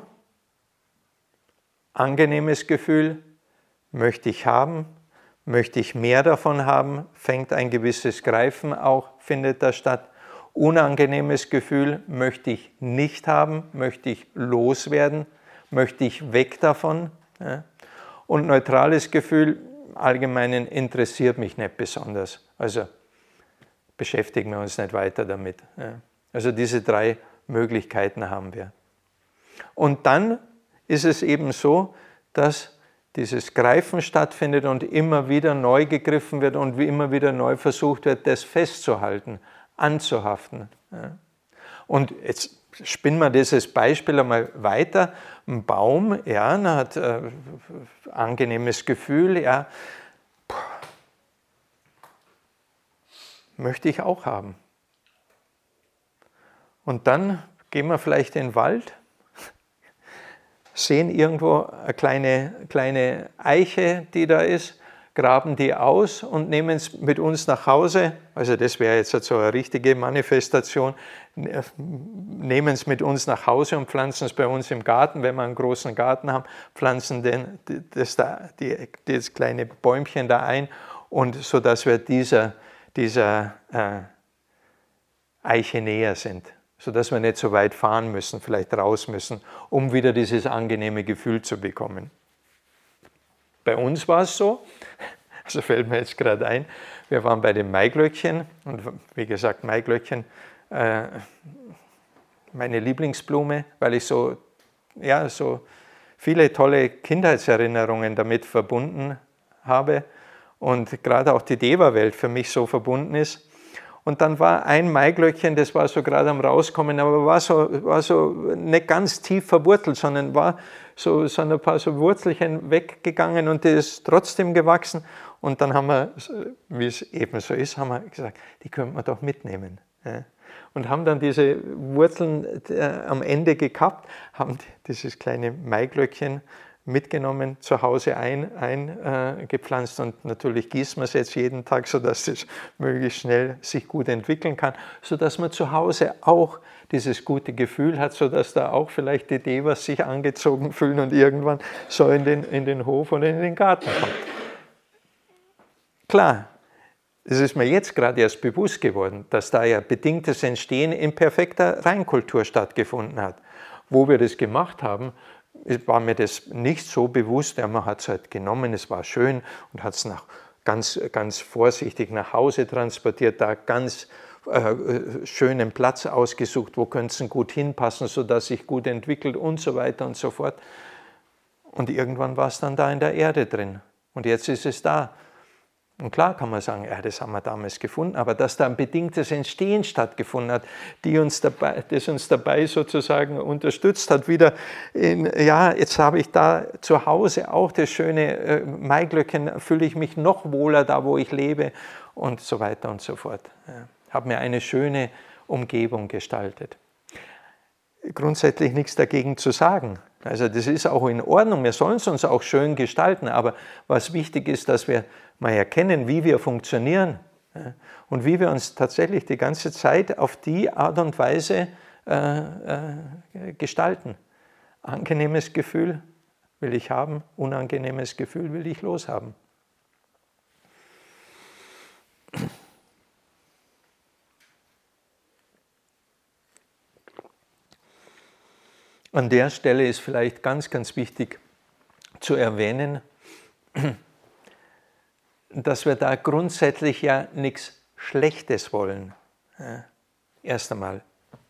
angenehmes Gefühl möchte ich haben, möchte ich mehr davon haben, fängt ein gewisses Greifen auch, findet da statt. Unangenehmes Gefühl möchte ich nicht haben, möchte ich loswerden, möchte ich weg davon. Ja. Und neutrales Gefühl, im Allgemeinen interessiert mich nicht besonders. Also beschäftigen wir uns nicht weiter damit. Ja. Also diese drei Möglichkeiten haben wir. Und dann ist es eben so, dass dieses Greifen stattfindet und immer wieder neu gegriffen wird und wie immer wieder neu versucht wird, das festzuhalten, anzuhaften. Ja. Und jetzt spinnen wir dieses Beispiel einmal weiter. Ein Baum, ja, hat äh, angenehmes Gefühl, ja, puh, möchte ich auch haben. Und dann gehen wir vielleicht in den Wald, sehen irgendwo eine kleine, kleine Eiche, die da ist, graben die aus und nehmen es mit uns nach Hause. Also das wäre jetzt so eine richtige Manifestation. Nehmen es mit uns nach Hause und pflanzen es bei uns im Garten. Wenn wir einen großen Garten haben, pflanzen den, das, da, die, das kleine Bäumchen da ein, und so dass wir dieser, dieser äh, Eiche näher sind, sodass wir nicht so weit fahren müssen, vielleicht raus müssen, um wieder dieses angenehme Gefühl zu bekommen. Bei uns war es so, also fällt mir jetzt gerade ein, wir waren bei den Maiglöckchen, und wie gesagt, Maiglöckchen, äh, meine Lieblingsblume, weil ich so, ja, so viele tolle Kindheitserinnerungen damit verbunden habe und gerade auch die Deva-Welt für mich so verbunden ist. Und dann war ein Maiglöckchen, das war so gerade am Rauskommen, aber war so, war so nicht ganz tief verwurzelt, sondern war so, so ein paar so Wurzelchen weggegangen und die ist trotzdem gewachsen. Und dann haben wir, wie es eben so ist, haben wir gesagt, die könnte man doch mitnehmen. Und haben dann diese Wurzeln am Ende gekappt, haben dieses kleine Maiglöckchen mitgenommen, zu Hause eingepflanzt, ein, äh, und natürlich gießen wir es jetzt jeden Tag, sodass es möglichst schnell sich gut entwickeln kann, sodass man zu Hause auch dieses gute Gefühl hat, sodass da auch vielleicht die Devas sich angezogen fühlen und irgendwann so in den, in den Hof oder in den Garten kommen. Klar, es ist mir jetzt gerade erst bewusst geworden, dass da ja bedingtes Entstehen in perfekter Reinkultur stattgefunden hat. Wo wir das gemacht haben, war mir das nicht so bewusst. Ja, man hat es halt genommen, es war schön und hat es nach, ganz, ganz vorsichtig nach Hause transportiert, da ganz äh, schönen Platz ausgesucht, wo könnte es gut hinpassen, sodass sich gut entwickelt und so weiter und so fort. Und irgendwann war es dann da in der Erde drin und jetzt ist es da. Und klar kann man sagen, ja, das haben wir damals gefunden, aber dass da ein bedingtes Entstehen stattgefunden hat, die uns dabei, das uns dabei sozusagen unterstützt hat, wieder in, ja, jetzt habe ich da zu Hause auch das schöne äh, Maiglöckchen, fühle ich mich noch wohler da, wo ich lebe und so weiter und so fort. Ja, habe mir eine schöne Umgebung gestaltet. Grundsätzlich nichts dagegen zu sagen. Also das ist auch in Ordnung, wir sollen es uns auch schön gestalten, aber was wichtig ist, dass wir mal erkennen, wie wir funktionieren, ja, und wie wir uns tatsächlich die ganze Zeit auf die Art und Weise äh, äh, gestalten. Angenehmes Gefühl will ich haben, unangenehmes Gefühl will ich loshaben. An der Stelle ist vielleicht ganz, ganz wichtig zu erwähnen, dass wir da grundsätzlich ja nichts Schlechtes wollen. Ja, erst einmal.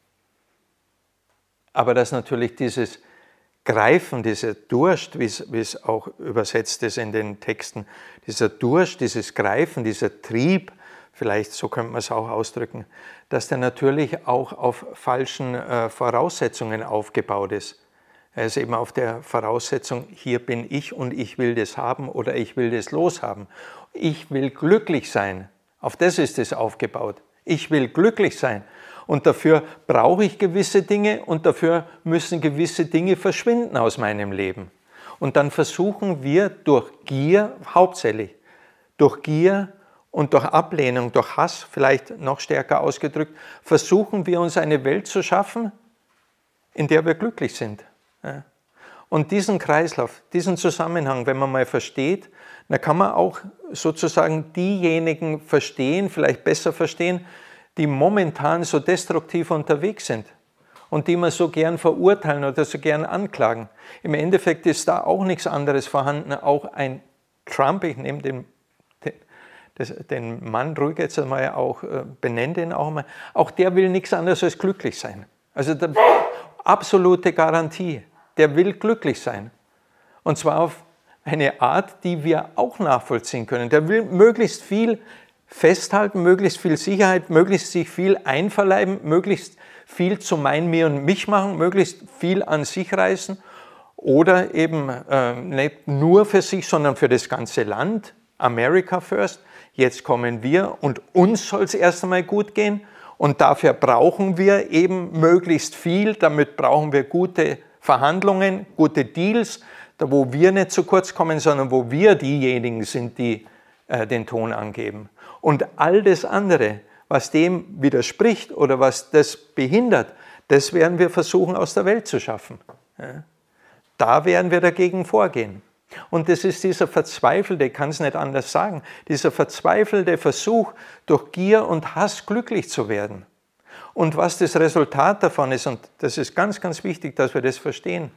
Aber dass natürlich dieses Greifen, dieser Durst, wie es, wie es auch übersetzt ist in den Texten, dieser Durst, dieses Greifen, dieser Trieb, vielleicht so könnte man es auch ausdrücken, dass der natürlich auch auf falschen äh, Voraussetzungen aufgebaut ist. Er ist eben auf der Voraussetzung, hier bin ich und ich will das haben oder ich will das loshaben. Ich will glücklich sein. Auf das ist es aufgebaut. Ich will glücklich sein. Und dafür brauche ich gewisse Dinge und dafür müssen gewisse Dinge verschwinden aus meinem Leben. Und dann versuchen wir durch Gier, hauptsächlich durch Gier und durch Ablehnung, durch Hass, vielleicht noch stärker ausgedrückt, versuchen wir uns eine Welt zu schaffen, in der wir glücklich sind. Und diesen Kreislauf, diesen Zusammenhang, wenn man mal versteht, dann kann man auch sozusagen diejenigen verstehen, vielleicht besser verstehen, die momentan so destruktiv unterwegs sind und die man so gern verurteilen oder so gern anklagen. Im Endeffekt ist da auch nichts anderes vorhanden. Auch ein Trump, ich nehme den, den, den Mann ruhig jetzt einmal auch, benenne den auch mal, auch der will nichts anderes als glücklich sein. Also der, absolute Garantie, der will glücklich sein. Und zwar auf eine Art, die wir auch nachvollziehen können. Der will möglichst viel festhalten, möglichst viel Sicherheit, möglichst sich viel einverleiben, möglichst viel zu mein, mir und mich machen, möglichst viel an sich reißen oder eben äh, nicht nur für sich, sondern für das ganze Land. America first, jetzt kommen wir und uns soll es erst einmal gut gehen und dafür brauchen wir eben möglichst viel, damit brauchen wir gute Verhandlungen, gute Deals, da wo wir nicht zu kurz kommen, sondern wo wir diejenigen sind, die äh, den Ton angeben. Und all das andere, was dem widerspricht oder was das behindert, das werden wir versuchen aus der Welt zu schaffen. Ja. Da werden wir dagegen vorgehen. Und das ist dieser verzweifelte, ich kann es nicht anders sagen, dieser verzweifelte Versuch, durch Gier und Hass glücklich zu werden. Und was das Resultat davon ist, und das ist ganz, ganz wichtig, dass wir das verstehen,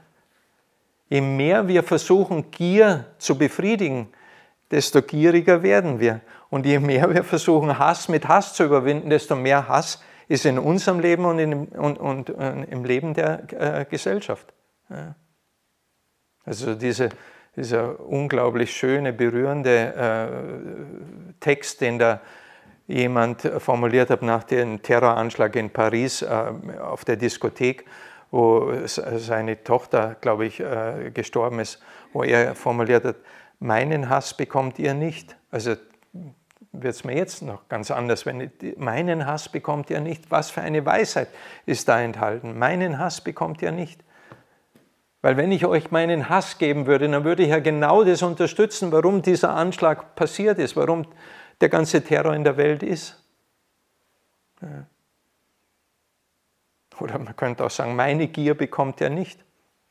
je mehr wir versuchen, Gier zu befriedigen, desto gieriger werden wir. Und je mehr wir versuchen, Hass mit Hass zu überwinden, desto mehr Hass ist in unserem Leben und, in, und, und, und im Leben der äh, Gesellschaft. Ja. Also diese, dieser unglaublich schöne, berührende äh, Text, den da jemand formuliert hat nach dem Terroranschlag in Paris äh, auf der Diskothek, wo seine Tochter, glaube ich, äh, gestorben ist, wo er formuliert hat, meinen Hass bekommt ihr nicht. Also wird es mir jetzt noch ganz anders, wenn ich, meinen Hass bekommt ihr nicht. Was für eine Weisheit ist da enthalten? Meinen Hass bekommt ihr nicht. Weil wenn ich euch meinen Hass geben würde, dann würde ich ja genau das unterstützen, warum dieser Anschlag passiert ist, warum der ganze Terror in der Welt ist. Ja. Oder man könnte auch sagen, meine Gier bekommt ihr nicht.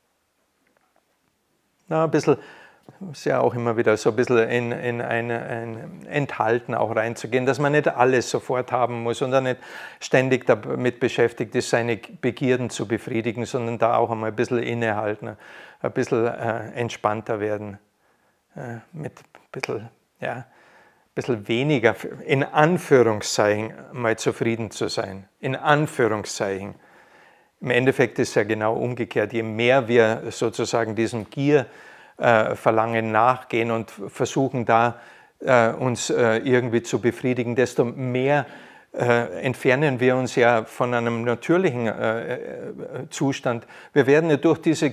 Na, ein bisschen, ist ja auch immer wieder so ein bisschen in, in ein, ein Enthalten auch reinzugehen, dass man nicht alles sofort haben muss und dann nicht ständig damit beschäftigt ist, seine Begierden zu befriedigen, sondern da auch einmal ein bisschen innehalten, ein bisschen äh, entspannter werden, äh, mit ein bisschen, ja, ein bisschen weniger, in Anführungszeichen, mal zufrieden zu sein, in Anführungszeichen. Im Endeffekt ist es ja genau umgekehrt, je mehr wir sozusagen diesem Gier Verlangen nachgehen und versuchen da äh, uns äh, irgendwie zu befriedigen, desto mehr äh, entfernen wir uns ja von einem natürlichen äh, Zustand. Wir werden ja durch diese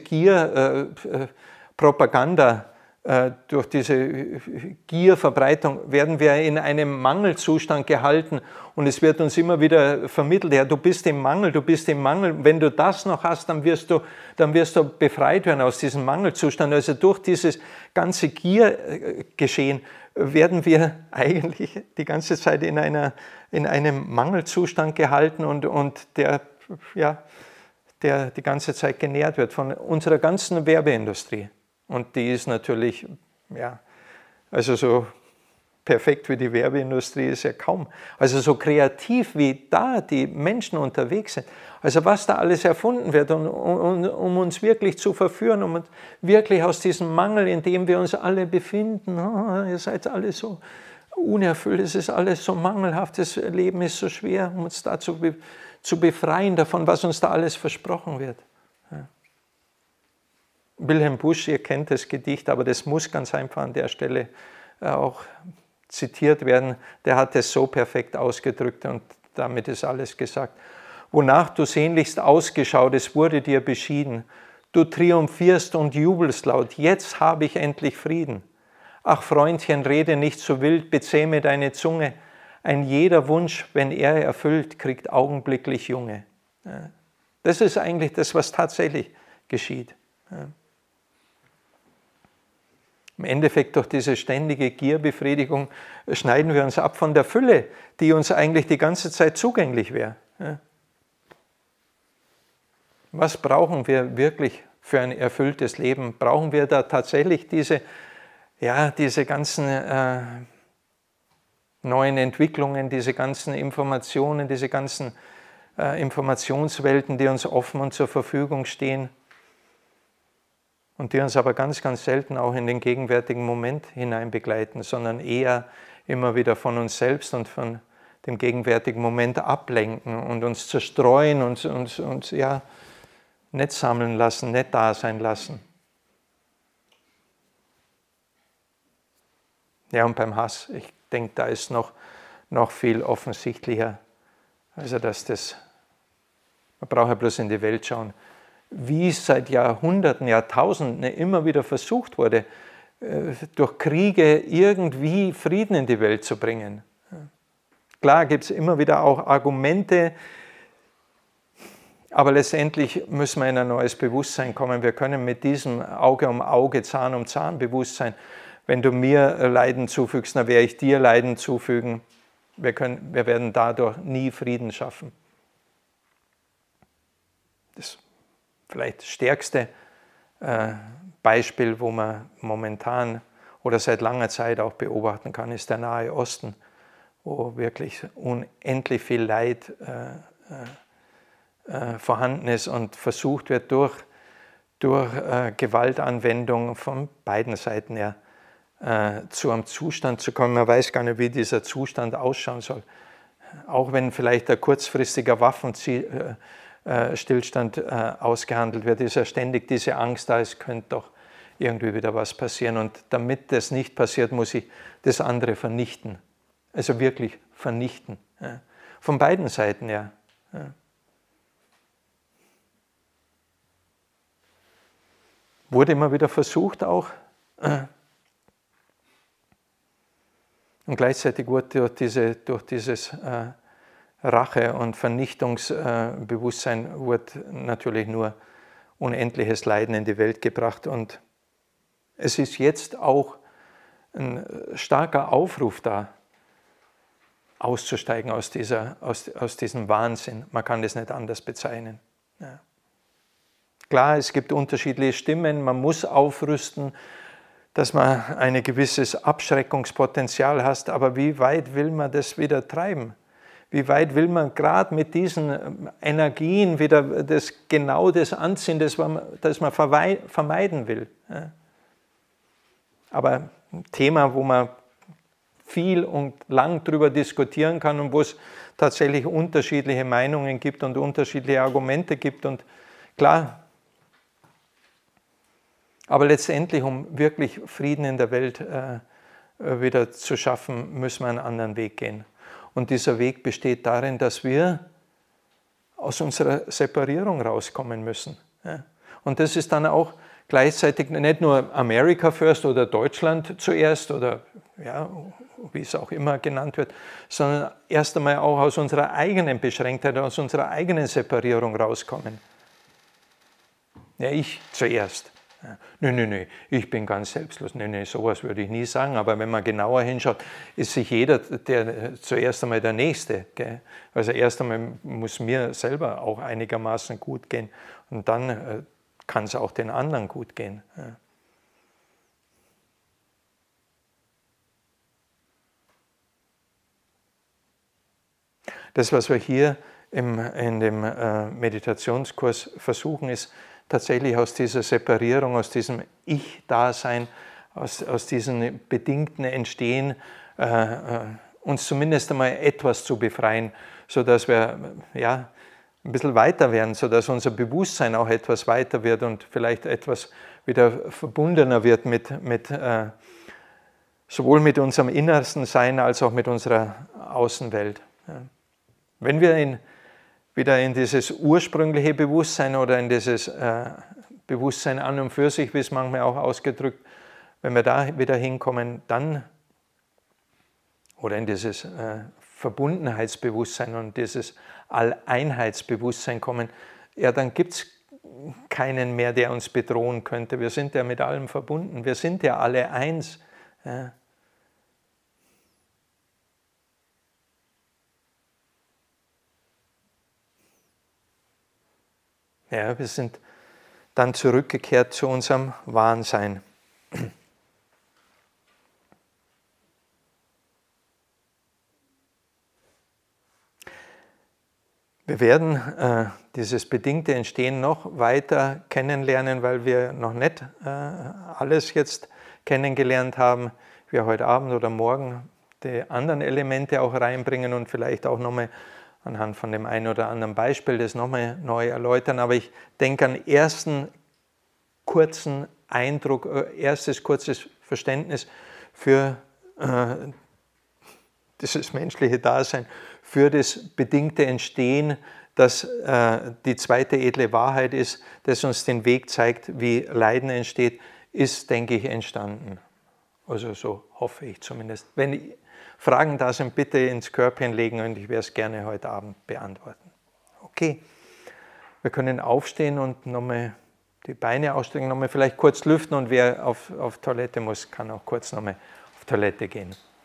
Gier-Propaganda, äh, äh, durch diese Gierverbreitung, werden wir in einem Mangelzustand gehalten und es wird uns immer wieder vermittelt, ja, du bist im Mangel, du bist im Mangel, wenn du das noch hast, dann wirst du, dann wirst du befreit werden aus diesem Mangelzustand. Also durch dieses ganze Giergeschehen werden wir eigentlich die ganze Zeit in, einer, in einem Mangelzustand gehalten und, und der, ja, der die ganze Zeit genährt wird von unserer ganzen Werbeindustrie. Und die ist natürlich, ja, also so perfekt wie die Werbeindustrie ist ja kaum. Also so kreativ wie da die Menschen unterwegs sind. Also was da alles erfunden wird, um, um, um uns wirklich zu verführen, um uns wirklich aus diesem Mangel, in dem wir uns alle befinden, oh, ihr seid alle so unerfüllt, es ist alles so mangelhaft, das Leben ist so schwer, um uns da zu, be, zu befreien davon, was uns da alles versprochen wird. Ja. Wilhelm Busch, ihr kennt das Gedicht, aber das muss ganz einfach an der Stelle auch zitiert werden, der hat es so perfekt ausgedrückt und damit ist alles gesagt. Wonach du sehnlichst ausgeschaut, es wurde dir beschieden. Du triumphierst und jubelst laut, jetzt habe ich endlich Frieden. Ach Freundchen, rede nicht so wild, bezähme deine Zunge. ein jeder Wunsch, wenn er erfüllt, kriegt augenblicklich Junge. Das ist eigentlich das, was tatsächlich geschieht. Im Endeffekt durch diese ständige Gierbefriedigung schneiden wir uns ab von der Fülle, die uns eigentlich die ganze Zeit zugänglich wäre. Was brauchen wir wirklich für ein erfülltes Leben? Brauchen wir da tatsächlich diese, ja, diese ganzen äh, neuen Entwicklungen, diese ganzen Informationen, diese ganzen äh, Informationswelten, die uns offen und zur Verfügung stehen und die uns aber ganz, ganz selten auch in den gegenwärtigen Moment hinein begleiten, sondern eher immer wieder von uns selbst und von dem gegenwärtigen Moment ablenken und uns zerstreuen und uns, uns ja, nicht sammeln lassen, nicht da sein lassen. Ja, und beim Hass, ich denke, da ist noch, noch viel offensichtlicher. Also, dass das, man braucht ja bloß in die Welt schauen, wie es seit Jahrhunderten, Jahrtausenden immer wieder versucht wurde, durch Kriege irgendwie Frieden in die Welt zu bringen. Klar gibt es immer wieder auch Argumente, aber letztendlich müssen wir in ein neues Bewusstsein kommen. Wir können mit diesem Auge um Auge, Zahn um Zahn Bewusstsein, wenn du mir Leiden zufügst, dann werde ich dir Leiden zufügen. Wir, können, wir werden dadurch nie Frieden schaffen. Das vielleicht stärkste äh, Beispiel, wo man momentan oder seit langer Zeit auch beobachten kann, ist der Nahe Osten, wo wirklich unendlich viel Leid äh, äh, vorhanden ist und versucht wird, durch, durch äh, Gewaltanwendung von beiden Seiten her äh, zu einem Zustand zu kommen. Man weiß gar nicht, wie dieser Zustand ausschauen soll. Auch wenn vielleicht ein kurzfristiger Waffenstillstand äh, äh, ausgehandelt wird, ist ja ständig diese Angst da, es könnte doch irgendwie wieder was passieren. Und damit das nicht passiert, muss ich das andere vernichten. Also wirklich vernichten. Ja. Von beiden Seiten her. Ja. Wurde immer wieder versucht auch. Und gleichzeitig wurde durch, diese, durch dieses äh, Rache- und Vernichtungsbewusstsein äh, wurde natürlich nur unendliches Leiden in die Welt gebracht. Und es ist jetzt auch ein starker Aufruf da, auszusteigen aus, dieser, aus, aus diesem Wahnsinn. Man kann das nicht anders bezeichnen. Ja. Klar, es gibt unterschiedliche Stimmen, man muss aufrüsten, dass man ein gewisses Abschreckungspotenzial hat, aber wie weit will man das wieder treiben? Wie weit will man gerade mit diesen Energien wieder das, genau das anziehen, das man, das man vermeiden will? Ja. Aber ein Thema, wo man viel und lang darüber diskutieren kann und wo es tatsächlich unterschiedliche Meinungen gibt und unterschiedliche Argumente gibt. Und klar, aber letztendlich, um wirklich Frieden in der Welt äh, wieder zu schaffen, müssen wir einen anderen Weg gehen. Und dieser Weg besteht darin, dass wir aus unserer Separierung rauskommen müssen. Ja. Und das ist dann auch gleichzeitig nicht nur America First oder Deutschland zuerst oder ja, wie es auch immer genannt wird, sondern erst einmal auch aus unserer eigenen Beschränktheit, aus unserer eigenen Separierung rauskommen. Ja, ich zuerst. Ja. Nö, nö, nö, ich bin ganz selbstlos. Nö, nö, sowas würde ich nie sagen. Aber wenn man genauer hinschaut, ist sich jeder der zuerst einmal der Nächste. Gell? Also erst einmal muss mir selber auch einigermaßen gut gehen und dann äh, kann es auch den anderen gut gehen. Ja. Das, was wir hier im, in dem äh, Meditationskurs versuchen, ist tatsächlich aus dieser Separierung, aus diesem Ich-Dasein, aus, aus diesem bedingten Entstehen, äh, äh, uns zumindest einmal etwas zu befreien, sodass wir ja, ein bisschen weiter werden, sodass unser Bewusstsein auch etwas weiter wird und vielleicht etwas wieder verbundener wird mit, mit äh, sowohl mit unserem innersten Sein als auch mit unserer Außenwelt. Ja. Wenn wir in, wieder in dieses ursprüngliche Bewusstsein oder in dieses äh, Bewusstsein an und für sich, wie es manchmal auch ausgedrückt, wenn wir da wieder hinkommen, dann, oder in dieses äh, Verbundenheitsbewusstsein und dieses Alleinheitsbewusstsein kommen, ja, dann gibt es keinen mehr, der uns bedrohen könnte. Wir sind ja mit allem verbunden. Wir sind ja alle eins. Ja. Ja, wir sind dann zurückgekehrt zu unserem wahren Sein. Wir werden äh, dieses bedingte Entstehen noch weiter kennenlernen, weil wir noch nicht äh, alles jetzt kennengelernt haben. Wir heute Abend oder morgen die anderen Elemente auch reinbringen und vielleicht auch nochmal anhand von dem einen oder anderen Beispiel das nochmal neu erläutern. Aber ich denke an ersten kurzen Eindruck, erstes kurzes Verständnis für äh, dieses menschliche Dasein, für das bedingte Entstehen, das äh, die zweite edle Wahrheit ist, das uns den Weg zeigt, wie Leiden entsteht, ist, denke ich, entstanden. Also so hoffe ich zumindest. Wenn Fragen da sind, bitte ins Körbchen legen und ich werde es gerne heute Abend beantworten. Okay, wir können aufstehen und nochmal die Beine ausstrecken, nochmal vielleicht kurz lüften und wer auf, auf Toilette muss, kann auch kurz nochmal auf Toilette gehen.